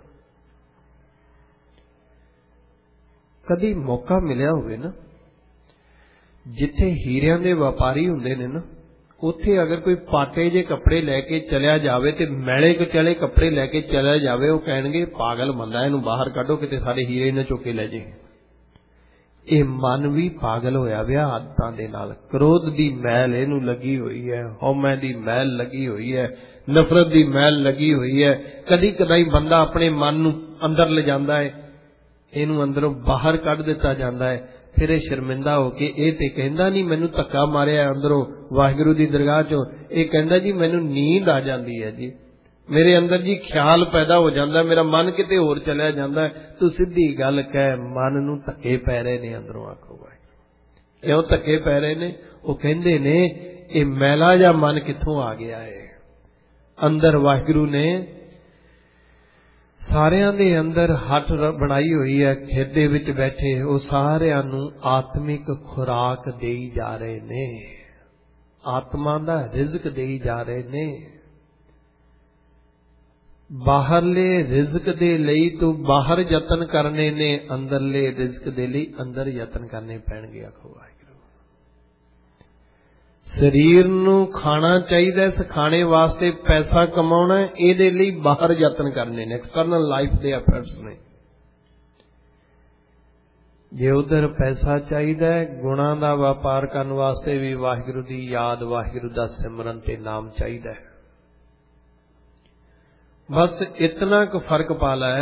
कदी मौका मिलिया होवे ना, जिथे हीरियां दे व्यापारी हुंदे ने ना, उत्थे अगर कोई पाटे जे कपड़े लैके चलिया जावे ते मैले कचले कपड़े लैके चलिया जावे, वो कहणगे पागल बंदा, इहनूं बाहर कढो, किते सारे हीरे न चुक के लै जे। ये मन भी पागल होया विया आदतां दे नाल। क्रोध दी मैल इहनूं लगी हुई है, हौमै दी मैल लगी हुई है, नफरत दी मैल लगी हुई है। कदी कदाई बंदा अपने मन नूं अंदर ले जांदा है, इहनूं अंदरों बाहर कढ दिता जांदा है। फिर शर्मिंदा होके ये ते कहंदा नहीं मैनू धक्का मारिया अंदरों वाहिगुरू दी दरगाह चों, ये कहंदा जी मैनू नींद आ जाती है जी, मेरे अंदर जी ख्याल पैदा हो जाता, मेरा मन किते होर चलिया जाता है। तू सीधी गल कह, मन नूं धक्के पै रहे ने अंदरों। आखो वाहिगुरू। क्यों धक्के पै रहे ने? वो कहंदे ने ये मैला जा मन कित्थों आ गया है। अंदर वाहिगुरू ने सारिਆਂ ਦੇ अंदर हट बनाई हुई है, खेदे विच बैठे वो सारिਆਂ नूं आत्मिक खुराक देई जा रहे ने, आत्मा दा रिज़क देई जा रहे ने। बाहरले रिज़क दे लई तू बाहर यतन करने ने, अंदरले रिज़क दे लई अंदर यतन करने पैणगे। आखो वाहिगुरू। शरीर नूं खाना चाहिए, इस खाने वास्ते पैसा कमाना, इहदे लई बाहर यतन करने ने, एक्सटर्नल लाइफ दे एफर्ट्स ने। जे उधर पैसा चाहिए, गुणा दा व्यापार करने वास्ते भी वाहिगुरू दी याद, वाहिगुरू दा सिमरन ते नाम चाहिए। बस इतना क फर्क पाला है,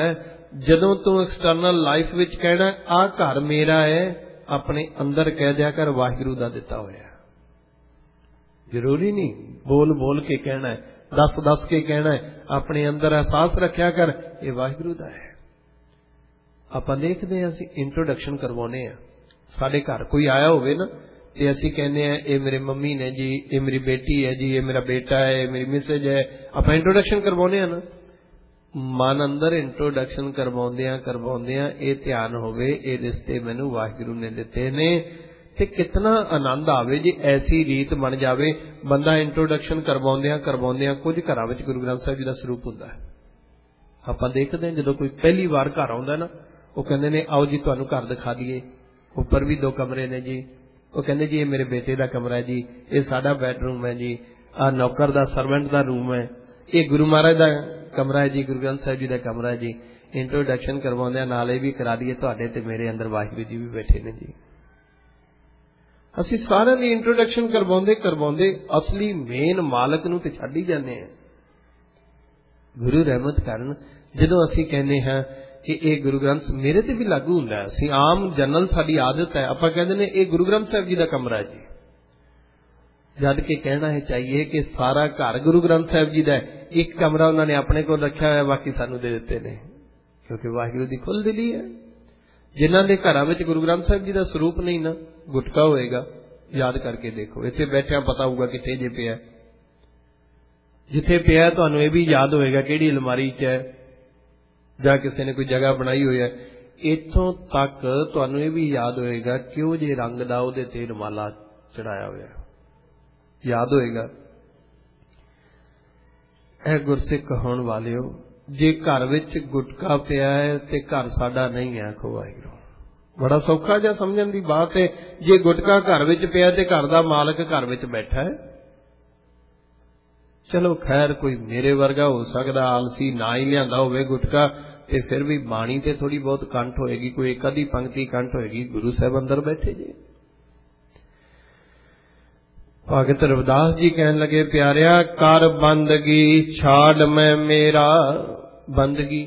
ਜਦੋਂ ਤੂੰ ਐਕਸਟਰਨਲ ਲਾਈਫ ਵਿੱਚ ਕਹਿਣਾ ਆਹ ਘਰ ਮੇਰਾ ਹੈ, ਆਪਣੇ ਅੰਦਰ ਕਹਿ ਦਿਆ ਕਰ ਵਾਹਿਗੁਰੂ ਦਾ ਦਿੱਤਾ ਹੋਇਆ। ਜ਼ਰੂਰੀ ਨਹੀਂ ਬੋਲ ਬੋਲ ਕੇ ਕਹਿਣਾ, ਦੱਸ ਦੱਸ ਕੇ ਕਹਿਣਾ, ਆਪਣੇ ਅੰਦਰ ਅਹਿਸਾਸ ਰੱਖਿਆ ਕਰ ਇਹ ਵਾਹਿਗੁਰੂ ਦਾ ਹੈ। ਆਪਾਂ ਦੇਖਦੇ ਹਾਂ, ਅਸੀਂ ਇੰਟਰੋਡਕਸ਼ਨ ਕਰਵਾਉਂਦੇ ਹਾਂ, ਸਾਡੇ ਘਰ ਕੋਈ ਆਇਆ ਹੋਵੇ ਨਾ ਤੇ ਅਸੀਂ ਕਹਿੰਦੇ ਹਾਂ ਇਹ ਮੇਰੇ ਮੰਮੀ ਨੇ ਜੀ, ਇਹ ਮੇਰੀ ਬੇਟੀ ਹੈ ਜੀ, ਇਹ ਮੇਰਾ ਬੇਟਾ ਹੈ, ਇਹ ਮੇਰੀ ਮਿਸੇਜ ਹੈ। ਆਪਾਂ ਇੰਟਰੋਡਕਸ਼ਨ ਕਰਵਾਉਂਦੇ ਹਾਂ ਨਾ, ਮਨ ਅੰਦਰ ਇੰਟਰੋਡਕਸ਼ਨ ਕਰਵਾਉਂਦਿਆਂ ਇਹ ਧਿਆਨ ਹੋਵੇ ਇਹ ਰਿਸ਼ਤੇ ਮੈਨੂੰ ਵਾਹਿਗੁਰੂ ਨੇ ਦਿੱਤੇ ਨੇ। ਤੇ ਕਿਤਨਾ ਆਨੰਦ ਆਵੇ ਜੇ ਐਸੀ ਰੀਤ ਬਣ ਜਾਵੇ। ਬੰਦਾ ਇੰਟਰੋਡਕਸ਼ਨ ਕਰਵਾਉਂਦਿਆਂ ਕੁਝ ਘਰਾਂ ਵਿੱਚ ਗੁਰੂ ਗ੍ਰੰਥ ਸਾਹਿਬ ਜੀ ਦਾ ਸਰੂਪ ਹੁੰਦਾ ਹੈ। ਆਪਾਂ ਦੇਖਦੇ ਹਾਂ ਜਦੋਂ ਕੋਈ ਪਹਿਲੀ ਵਾਰ ਘਰ ਆਉਂਦਾ ਨਾ, ਉਹ ਕਹਿੰਦੇ ਨੇ ਆਓ ਜੀ ਤੁਹਾਨੂੰ ਘਰ ਦਿਖਾ ਦਈਏ, ਉੱਪਰ ਵੀ 2 ਕਮਰੇ ਨੇ ਜੀ। ਉਹ ਕਹਿੰਦੇ ਜੀ ਇਹ ਮੇਰੇ ਬੇਟੇ ਦਾ ਕਮਰਾ ਹੈ ਜੀ, ਇਹ ਸਾਡਾ ਬੈਡਰੂਮ ਹੈ ਜੀ, ਆਹ ਨੌਕਰ ਦਾ ਸਰਵੈਂਟ ਦਾ ਰੂਮ ਹੈ, ਇਹ ਗੁਰੂ ਮਹਾਰਾਜ ਦਾ ਕਮਰਾ ਹੈ ਜੀ, ਗੁਰੂ ਗ੍ਰੰਥ ਸਾਹਿਬ ਜੀ ਦਾ ਕਮਰਾ ਹੈ ਜੀ। ਇੰਟਰੋਡਕਸ਼ਨ ਕਰਵਾਉਂਦਿਆਂ ਨਾਲ ਇਹ ਵੀ ਕਰਾ ਦਈਏ ਤੁਹਾਡੇ ਤੇ ਮੇਰੇ ਅੰਦਰ ਵਾਹਿਗੁਰੂ ਜੀ ਵੀ ਬੈਠੇ ਨੇ ਜੀ। ਅਸੀਂ ਸਾਰਿਆਂ ਦੀ ਇੰਟਰੋਡਕਸ਼ਨ ਕਰਵਾਉਂਦੇ ਅਸਲੀ ਮੇਨ ਮਾਲਕ ਨੂੰ ਤੇ ਛੱਡ ਹੀ ਜਾਂਦੇ ਹਾਂ। ਗੁਰੂ ਰਹਿਮਤ ਕਰਨ ਜਦੋਂ ਅਸੀਂ ਕਹਿੰਦੇ ਹਾਂ ਕਿ ਇਹ ਗੁਰੂ ਗ੍ਰੰਥ ਮੇਰੇ ਤੇ ਵੀ ਲਾਗੂ ਹੁੰਦਾ ਹੈ, ਅਸੀਂ ਆਮ ਜਨਰਲ ਸਾਡੀ ਆਦਤ ਹੈ, ਆਪਾਂ ਕਹਿੰਦੇ ਨੇ ਇਹ ਗੁਰੂ ਗ੍ਰੰਥ ਸਾਹਿਬ ਜੀ ਦਾ ਕਮਰਾ ਹੈ ਜੀ, ਜਦ ਕਿ ਕਹਿਣਾ ਹੈ ਚਾਹੀਏ ਕਿ ਸਾਰਾ ਘਰ ਗੁਰੂ ਗ੍ਰੰਥ ਸਾਹਿਬ ਜੀ ਦਾ ਹੈ। ਇੱਕ ਕਮਰਾ ਉਹਨਾਂ ਨੇ ਆਪਣੇ ਕੋਲ ਰੱਖਿਆ ਹੋਇਆ, ਬਾਕੀ ਸਾਨੂੰ ਦੇ ਦਿੱਤੇ ਨੇ, ਕਿਉਂਕਿ ਵਾਹਿਗੁਰੂ ਦੀ ਖੁੱਲ੍ਹ ਦਿਲੀ ਹੈ। ਜਿਨ੍ਹਾਂ ਦੇ ਘਰਾਂ ਵਿੱਚ ਗੁਰੂ ਗ੍ਰੰਥ ਸਾਹਿਬ ਜੀ ਦਾ ਸਰੂਪ ਨਹੀਂ ਨਾ, ਗੁਟਕਾ ਹੋਏਗਾ, ਯਾਦ ਕਰਕੇ ਦੇਖੋ, ਇੱਥੇ ਬੈਠਿਆਂ ਪਤਾ ਹੋਊਗਾ ਕਿੱਥੇ ਜੇ ਪਿਆ, ਜਿੱਥੇ ਪਿਆ ਤੁਹਾਨੂੰ ਇਹ ਵੀ ਯਾਦ ਹੋਏਗਾ ਕਿਹੜੀ ਅਲਮਾਰੀ 'ਚ ਹੈ, ਜਾਂ ਕਿਸੇ ਨੇ ਕੋਈ ਜਗ੍ਹਾ ਬਣਾਈ ਹੋਈ ਹੈ। ਇੱਥੋਂ ਤੱਕ ਤੁਹਾਨੂੰ ਇਹ ਵੀ ਯਾਦ ਹੋਏਗਾ ਕਿਉਂ ਜੇ ਰੰਗ ਦਾ ਉਹਦੇ ਤੇ ਰੁਮਾਲਾ ਚੜਾਇਆ ਹੋਇਆ, ਯਾਦ ਹੋਏਗਾ। ਇਹ ਗੁਰਸਿੱਖ ਹੋਣ ਵਾਲਿਓ, ਜੇ ਘਰ ਵਿੱਚ ਗੁਟਕਾ ਪਿਆ ਹੈ ਤੇ ਘਰ ਸਾਡਾ ਨਹੀਂ ਹੈ, ਆਖੋ ਵਾਹਿਗੁਰੂ। ਬੜਾ ਸੌਖਾ ਜਿਹਾ ਸਮਝਣ ਦੀ ਬਾਤ ਹੈ। ਜੇ ਗੁਟਕਾ ਘਰ ਵਿੱਚ ਪਿਆ ਤੇ ਘਰ ਦਾ ਮਾਲਕ ਘਰ ਵਿੱਚ ਬੈਠਾ ਹੈ। ਚਲੋ ਖੈਰ ਕੋਈ ਮੇਰੇ ਵਰਗਾ ਹੋ ਸਕਦਾ ਆਲਸੀ ਨਾ ਹੀ ਲਿਆਂਦਾ ਹੋਵੇ ਗੁਟਕਾ, ਤੇ ਫਿਰ ਵੀ ਬਾਣੀ ਤੇ ਥੋੜੀ ਬਹੁਤ ਕੰਠ ਹੋਏਗੀ, ਕੋਈ ਇੱਕ ਅੱਧੀ ਪੰਕਤੀ ਕੰਠ ਹੋਏਗੀ। ਗੁਰੂ ਸਾਹਿਬ ਅੰਦਰ ਬੈਠੇ ਜੀ। ਭਗਤ ਰਵਿਦਾਸ ਜੀ ਕਹਿਣ ਲੱਗੇ, ਪਿਆਰਿਆ ਕਰ ਬੰਦਗੀ ਛਾੜ ਮੈਂ ਮੇਰਾ ਬੰਦਗੀ।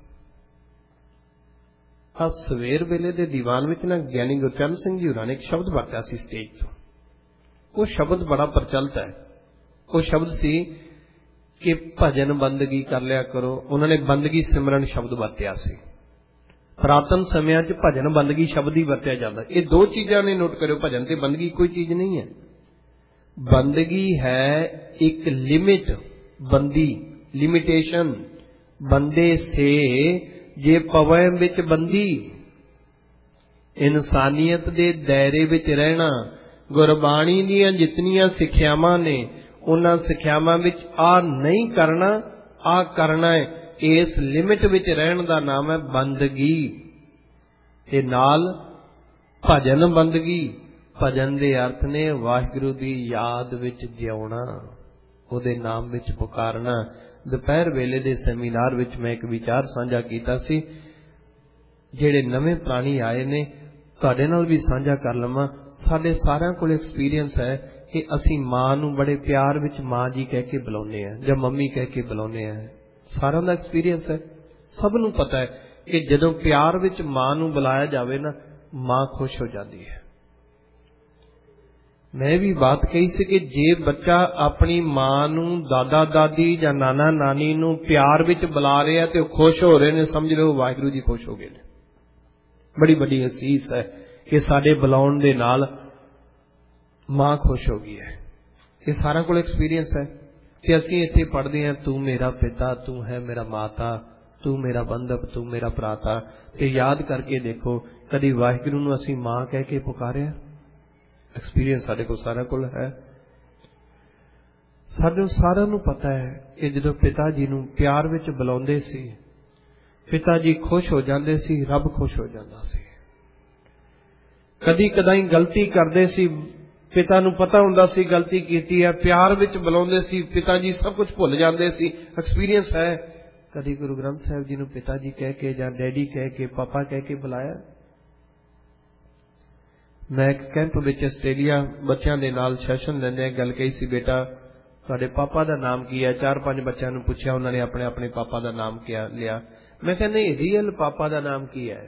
ਆ ਸਵੇਰ ਵੇਲੇ ਦੇ ਦੀਵਾਨ ਵਿੱਚ ਨਾ ਗਿਆਨੀ ਗੁਰਚਰਨ ਸਿੰਘ ਜੀ ਹੋਰਾਂ ਨੇ ਇੱਕ ਸ਼ਬਦ ਵਰਤਿਆ ਸੀ ਸਟੇਜ ਤੋਂ। ਉਹ ਸ਼ਬਦ ਬੜਾ ਪ੍ਰਚਲਿਤ ਹੈ। ਉਹ ਸ਼ਬਦ ਸੀ ਕਿ ਭਜਨ ਬੰਦਗੀ ਕਰ ਲਿਆ ਕਰੋ। ਉਹਨਾਂ ਨੇ ਬੰਦਗੀ ਸਿਮਰਨ ਸ਼ਬਦ ਵਰਤਿਆ ਸੀ। ਪੁਰਾਤਨ ਸਮਿਆਂ 'ਚ ਭਜਨ ਬੰਦਗੀ ਸ਼ਬਦ ਹੀ ਵਰਤਿਆ ਜਾਂਦਾ। ਇਹ 2 ਚੀਜ਼ਾਂ ਨੇ, ਨੋਟ ਕਰਿਓ, ਭਜਨ ਤੇ ਬੰਦਗੀ ਕੋਈ ਚੀਜ਼ ਨਹੀਂ ਹੈ। ਬੰਦਗੀ ਹੈ ਇੱਕ ਲਿਮਿਟ, ਬੰਦੀ, ਲਿमिटेशन, ਬੰਦੇ ਸੇ ਜੇ ਪਵੈ ਵਿੱਚ ਬੰਦੀ, ਇਨਸਾਨੀਅਤ ਦੇ ਦਾਇਰੇ ਵਿੱਚ ਰਹਿਣਾ। ਗੁਰਬਾਣੀ ਦੀਆਂ ਜਿਤਨੀਆਂ ਸਿੱਖਿਆਵਾਂ ਨੇ, ਉਹਨਾਂ ਸਿੱਖਿਆਵਾਂ ਵਿੱਚ ਆ ਨਹੀਂ ਕਰਨਾ, ਆ ਕਰਨਾ ਹੈ। ਇਸ ਲਿਮਿਟ ਵਿੱਚ ਰਹਿਣ ਦਾ ਨਾਮ ਹੈ ਬੰਦਗੀ। ਤੇ ਨਾਲ ਭਜਨ ਬੰਦਗੀ, ਭਜਨ ਦੇ ਅਰਥ ਨੇ ਵਾਹਿਗੁਰੂ ਦੀ ਯਾਦ ਵਿੱਚ ਜਿਉਣਾ, ਉਹਦੇ ਨਾਮ ਵਿੱਚ ਪੁਕਾਰਨਾ। ਦੁਪਹਿਰ ਵੇਲੇ ਦੇ ਸੈਮੀਨਾਰ ਵਿੱਚ ਮੈਂ ਇੱਕ ਵਿਚਾਰ ਸਾਂਝਾ ਕੀਤਾ ਸੀ, ਜਿਹੜੇ ਨਵੇਂ ਪ੍ਰਾਣੀ ਆਏ ਨੇ ਤੁਹਾਡੇ ਨਾਲ ਵੀ ਸਾਂਝਾ ਕਰ ਲਵਾਂ। ਸਾਡੇ ਸਾਰਿਆਂ ਕੋਲ ਐਕਸਪੀਰੀਅੰਸ ਹੈ ਕਿ ਅਸੀਂ ਮਾਂ ਨੂੰ ਬੜੇ ਪਿਆਰ ਵਿੱਚ ਮਾਂ ਜੀ ਕਹਿ ਕੇ ਬੁਲਾਉਂਦੇ ਹਾਂ ਜਾਂ ਮੰਮੀ ਕਹਿ ਕੇ ਬੁਲਾਉਂਦੇ ਹਾਂ। ਸਾਰਿਆਂ ਦਾ ਐਕਸਪੀਰੀਅੰਸ ਹੈ, ਸਭ ਨੂੰ ਪਤਾ ਹੈ ਕਿ ਜਦੋਂ ਪਿਆਰ ਵਿੱਚ ਮਾਂ ਨੂੰ ਬੁਲਾਇਆ ਜਾਵੇ ਨਾ, ਮਾਂ ਖੁਸ਼ ਹੋ ਜਾਂਦੀ ਹੈ। ਮੈਂ ਵੀ ਬਾਤ ਕਹੀ ਸੀ ਕਿ ਜੇ ਬੱਚਾ ਆਪਣੀ ਮਾਂ ਨੂੰ, ਦਾਦਾ ਦਾਦੀ ਜਾਂ ਨਾਨਾ ਨਾਨੀ ਨੂੰ ਪਿਆਰ ਵਿੱਚ ਬੁਲਾ ਰਿਹਾ ਤੇ ਉਹ ਖੁਸ਼ ਹੋ ਰਹੇ ਨੇ, ਸਮਝ ਲਓ ਵਾਹਿਗੁਰੂ ਜੀ ਖੁਸ਼ ਹੋ ਗਏ ਨੇ। ਬੜੀ ਵੱਡੀ ਅਸੀਸ ਹੈ ਕਿ ਸਾਡੇ ਬੁਲਾਉਣ ਦੇ ਨਾਲ ਮਾਂ ਖੁਸ਼ ਹੋ ਗਈ ਹੈ। ਇਹ ਸਾਰਿਆਂ ਕੋਲ ਐਕਸਪੀਰੀਅੰਸ ਹੈ। ਤੇ ਅਸੀਂ ਇੱਥੇ ਪੜ੍ਹਦੇ ਹਾਂ, ਤੂੰ ਮੇਰਾ ਪਿਤਾ, ਤੂੰ ਹੈ ਮੇਰਾ ਮਾਤਾ, ਤੂੰ ਮੇਰਾ ਬੰਧਪ, ਤੂੰ ਮੇਰਾ ਭਰਾਤਾ। ਤੇ ਯਾਦ ਕਰਕੇ ਦੇਖੋ, ਕਦੀ ਵਾਹਿਗੁਰੂ ਨੂੰ ਅਸੀਂ ਮਾਂ ਕਹਿ ਕੇ ਪੁਕਾਰਿਆ? ਐਕਸਪੀਰੀਅੰਸ ਸਾਡੇ ਕੋਲ ਸਾਰਿਆਂ ਕੋਲ ਹੈ। ਸਾਡੇ ਸਾਰਿਆਂ ਨੂੰ ਪਤਾ ਹੈ ਕਿ ਜਦੋਂ ਪਿਤਾ ਜੀ ਨੂੰ ਪਿਆਰ ਵਿੱਚ ਬੁਲਾਉਂਦੇ ਸੀ, ਪਿਤਾ ਜੀ ਖੁਸ਼ ਹੋ ਜਾਂਦੇ ਸੀ, ਰੱਬ ਖੁਸ਼ ਹੋ ਜਾਂਦਾ ਸੀ। ਕਦੀ ਕਦਾਈ ਗਲਤੀ ਕਰਦੇ ਸੀ, ਪਿਤਾ ਨੂੰ ਪਤਾ ਹੁੰਦਾ ਸੀ ਗਲਤੀ ਕੀਤੀ ਹੈ, ਪਿਆਰ ਵਿੱਚ ਬੁਲਾਉਂਦੇ ਸੀ, ਪਿਤਾ ਜੀ ਸਭ ਕੁਝ ਭੁੱਲ ਜਾਂਦੇ ਸੀ। ਐਕਸਪੀਰੀਅੰਸ ਹੈ। ਕਦੀ ਗੁਰੂ ਗ੍ਰੰਥ ਸਾਹਿਬ ਜੀ ਨੂੰ ਪਿਤਾ ਜੀ ਕਹਿ ਕੇ ਜਾਂ ਡੈਡੀ ਕਹਿ ਕੇ, ਪਾਪਾ ਕਹਿ ਕੇ ਬੁਲਾਇਆ? ਮੈਂ ਇੱਕ ਕੈਂਪ ਵਿੱਚ ਆਸਟ੍ਰੇਲੀਆ ਬੱਚਿਆਂ ਦੇ ਨਾਲ ਸੈਸ਼ਨ ਲੈਂਦੇ ਗੱਲ ਕਹੀ ਸੀ, ਬੇਟਾ ਤੁਹਾਡੇ ਪਾਪਾ ਦਾ ਨਾਮ ਕੀ ਹੈ? 4-5 ਬੱਚਿਆਂ ਨੂੰ ਪੁੱਛਿਆ, ਉਹਨਾਂ ਨੇ ਆਪਣੇ ਆਪਣੇ ਪਾਪਾ ਦਾ ਨਾਮ ਲਿਆ। मैं कहना रियल पापा का नाम की है?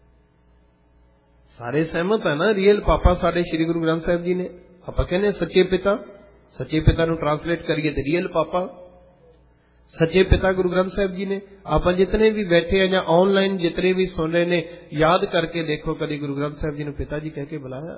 सारे सहमत है ना, रियल पापा साढ़े श्री गुरु ग्रंथ साहिब जी ने। आप कहने सच्चे पिता, सच्चे पिता नूं ट्रांसलेट करिए तो रियल पापा, सच्चे पिता गुरु ग्रंथ साहिब जी ने। आप जितने भी बैठे हैं या ऑनलाइन जितने भी सुन रहे ने, याद करके देखो कभी गुरु ग्रंथ साहिब जी ने पिता जी कह के बुलाया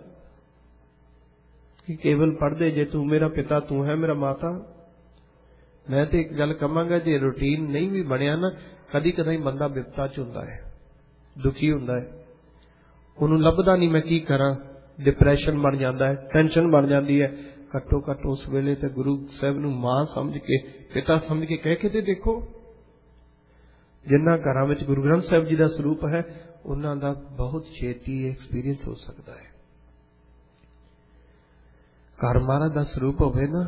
कि केवल पढ़ दे जे तू मेरा पिता, तू है मेरा माता। मैं तो एक गल कहांगा, जे रूटीन नहीं भी बनया ना, कदी कदाई बंदा विपता च हुंदा है, दुखी हुंदा है, उन्होंने लभदा नहीं मैं की करा, डिप्रैशन बन जाता है, टेंशन बन जाती है। घट्टो घट उस वेले ते गुरु साहब नूं मां समझ के, पिता समझ के कह के ते देखो। जिन्हां घरां विच गुरु ग्रंथ साहिब जी का स्वरूप है, उन्हां दा बहुत छेती एक्सपीरियंस हो सकता है। घर महाराज का स्वरूप होवे ना,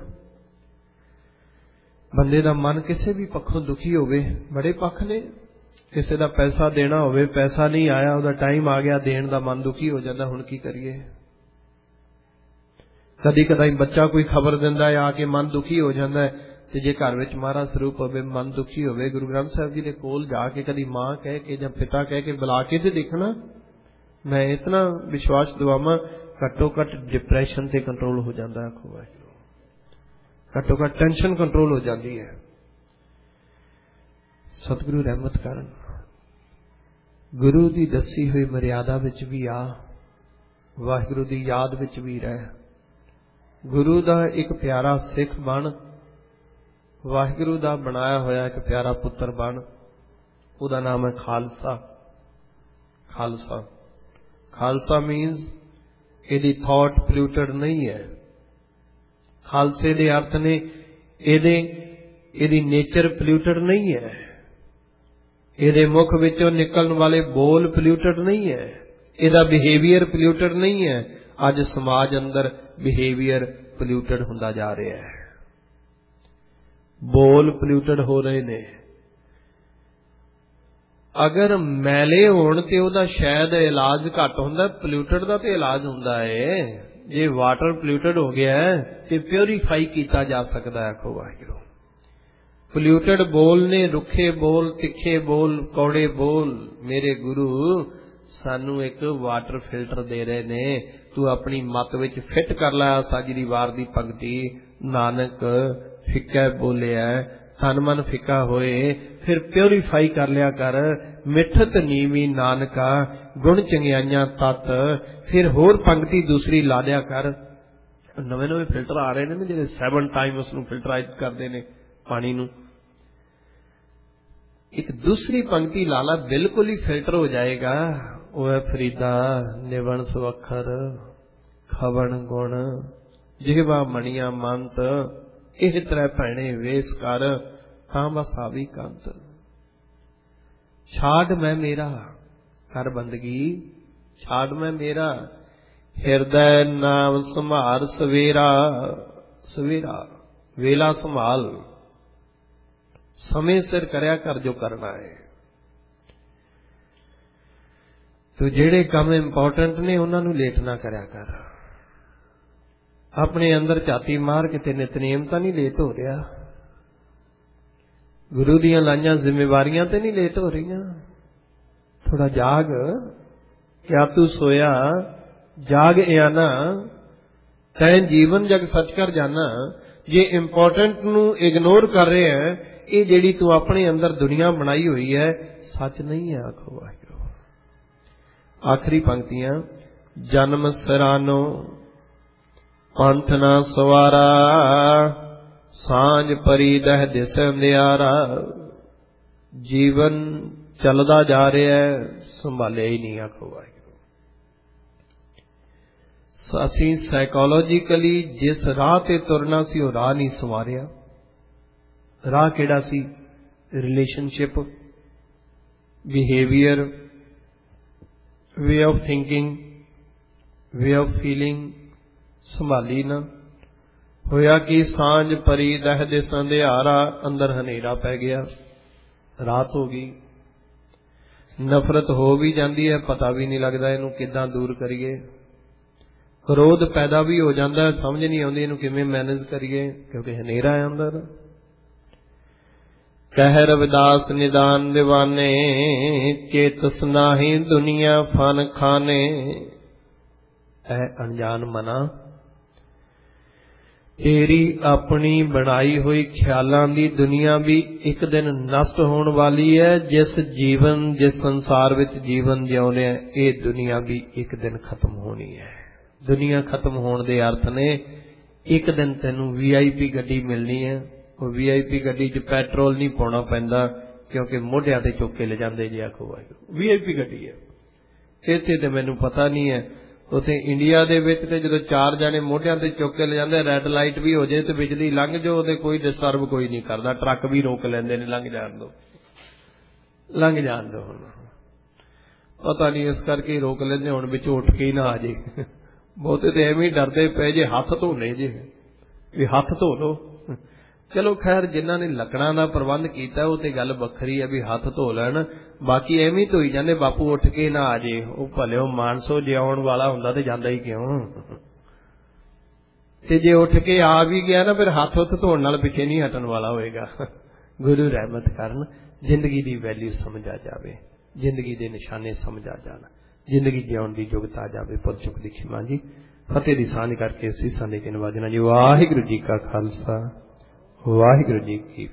बंदे का मन किसी भी पक्षों दुखी होवे, बड़े पक्ष ने, किसी का पैसा देना होवे, पैसा नहीं आया, उसका टाइम आ गया देण का, मन दुखी हो जाता, हुण की करिए। कदी कदाई बच्चा कोई खबर दिंदा है, आके मन दुखी हो जाता है। तो जे घर विच महाराज स्वरूप होवे, मन दुखी होवे, गुरु ग्रंथ साहिब जी के कोल जाके कदी मां कह के या पिता कह के बुला के ते देखना, मैं इतना विश्वास दवावां घट्टो घट डिप्रैशन से कंट्रोल हो जाता है। आखो वाहिगुरू, घट्टो घट टेंशन कंट्रोल हो जाती है। सतगुरु रहमत करन, गुरु की दसी हुई मर्यादा विच भी आ, वाहिगुरू की याद विच भी रह, गुरु का एक प्यारा सिख बन, वाहिगुरू का बनाया होया एक प्यारा पुत्र बन। उहदा नाम है खालसा। खालसा, खालसा मीन्स एदी थॉट पोल्यूटेड नहीं है। खालसे दे अर्थ ने एदी नेचर पोल्यूटेड नहीं है, एदे मुख विचों निकलने वाले बोल पोल्यूटेड नहीं है, एदा बिहेवियर पोल्यूटेड नहीं है। अज समाज अंदर बिहेवियर पोल्यूटेड हुंदा जा रहा है, बोल पोल्यूटेड हो रहे ने। अगर मैले होण ते ओदा शायद इलाज घट हुंदा, पोल्यूटेड दा ते इलाज हुंदा है। जे वाटर पोल्यूटेड हो गया है ते प्योरीफाई किया जा सकता है। आखो वाहिगुरू, पोल्यूटेड बोल ने, रुखे बोल, तिखे बोल, कौड़े बोल, मेरे गुरु सानू एक वाटर फिल्टर दे रहे ने, तू अपनी मत विच फिट कर ला। साजरी वार दी पंक्ति, नानक फिक्का बोलिया तन मन फिक्का होए, फिर प्योरीफाई कर लिया कर। मिठत नीवी नानका गुण चंगियाइयां तत, फिर होर पंक्ति दूसरी ला दिया कर। नवे नवे फिल्टर आ रहे ने जिहड़े 7 टाइम उसनूं फिल्टराइज करते हैं पानी नूं। एक दूसरी पंक्ति लाला, बिल्कुल ही फिल्टर हो जाएगा। वो है फरीदा निवण सवखर खवण गुण जिहवा मणिया मंत, एह त्रै भैणे वेस कर तां बस आवी कंत। छाड़ मैं मेरा कर बंदगी, छाड़ मैं मेरा हिरदै नाम संभार सवेरा। सवेरा वेला संभाल, समय सिर करया कर जो करना है। तो जेड़े काम इंपॉर्टेंट ने उन्होंने लेट ना करया कर। अपने अंदर झाती मार के नितनेम तो नहीं लेट हो रहा, गुरु दियां लाइयां जिम्मेवारियां तो नहीं लेट हो रही। थोड़ा जाग, क्या तू सोया जाग आना, तैं जीवन जग सच कर जाना। जे इंपॉर्टेंट नू इग्नोर कर रहे हैं, ये जेड़ी तू अपने अंदर दुनिया बनाई हुई है सच नहीं है। आखो वाहिगुरू, आखिरी पंक्तियां, जन्म सरानो पंथ ना सवारा, सांझ परी दह दिस अंधियारा। जीवन चलदा जा रहा है, संभालिया ही नहीं। आखो वाहिगुरू, असीं साइकोलॉजिकली जिस राह ते तुरना सी, वो राह नहीं संवारिया। राह केड़ा सी? Relationship, behaviour, way of thinking, way of feeling संभाली ना। होया कि सांझ परी दह दिस अंधियारा, अंदर हनेरा पै गया, रात हो गई। नफरत हो भी जाती है, पता भी नहीं लगता इनू किदां दूर करिए। क्रोध पैदा भी हो जाता है, समझ नहीं आती इनू किवें मैनेज करिए, क्योंकि हनेरा है अंदर। ਕਹਿ रविदास निदान दीवाने चेतस नाहि दुनिया फन खाने। ऐ अनजान मना, तेरी अपनी बनाई हुई ख्यालां दी दुनिया भी एक दिन नष्ट होने वाली है। जिस जीवन जिस संसार विच जीवन जिउंदे हैं, ये दुनिया भी एक दिन खत्म होनी है। दुनिया खत्म होने दे अर्थ ने एक दिन तैनूं VIP गड्डी मिलनी है। वो VIP गड्डी च पैट्रोल नहीं पाउणा पैंदा, क्योंकि मोढियां ते चुक के ले जांदे जी। आखो वाहिगुरू, VIP गड्डी है। इत्थे ते मैनूं पता नहीं है, उत्थे इंडिया दे विच ते जदों 4 जने मोढियां ते चुक के ले जांदे, रैड लाइट भी हो जाए तो बिजली लंघ जाओ ते कोई डिस्टर्ब कोई नहीं करदा, ट्रक भी रोक लैंदे ने, लंघ जाण दो लंघ जाण दो। हुण पता नहीं इस करके रोक लैंदे, हुण विच उठ के ही ना आ जे। बहुते तो एवें ही डरदे पए जे हथ धोने जे, भी हथ धो लो। चलो खैर, जिन्हां ने लकड़ां दा प्रबंध कीता वो ते गल वखरी है भी हाथ धो लैण, बाकी एवें धोई जांदे, बापू उठ के ना आ जे। वो भलिओ मानसो जे आउण वाला हुंदा ते जांदा ही क्यों। ते जे उठ के आ भी गया ना, फिर हाथ हुथ धोण नाल पिछे नहीं हटण वाला होएगा। गुरु रहमत करन, जिंदगी दी वैल्यू समझ आ जावे, जिंदगी दे निशाने समझ आ जाण, जिंदगी जिउण दी जुगत आ जावे। पुर चुक दी खिमा जी, फतेह दी सांझ करके सीसां दे के नवाजना जी। वाहिगुरू जी का खालसा, वाहिगुरू जी की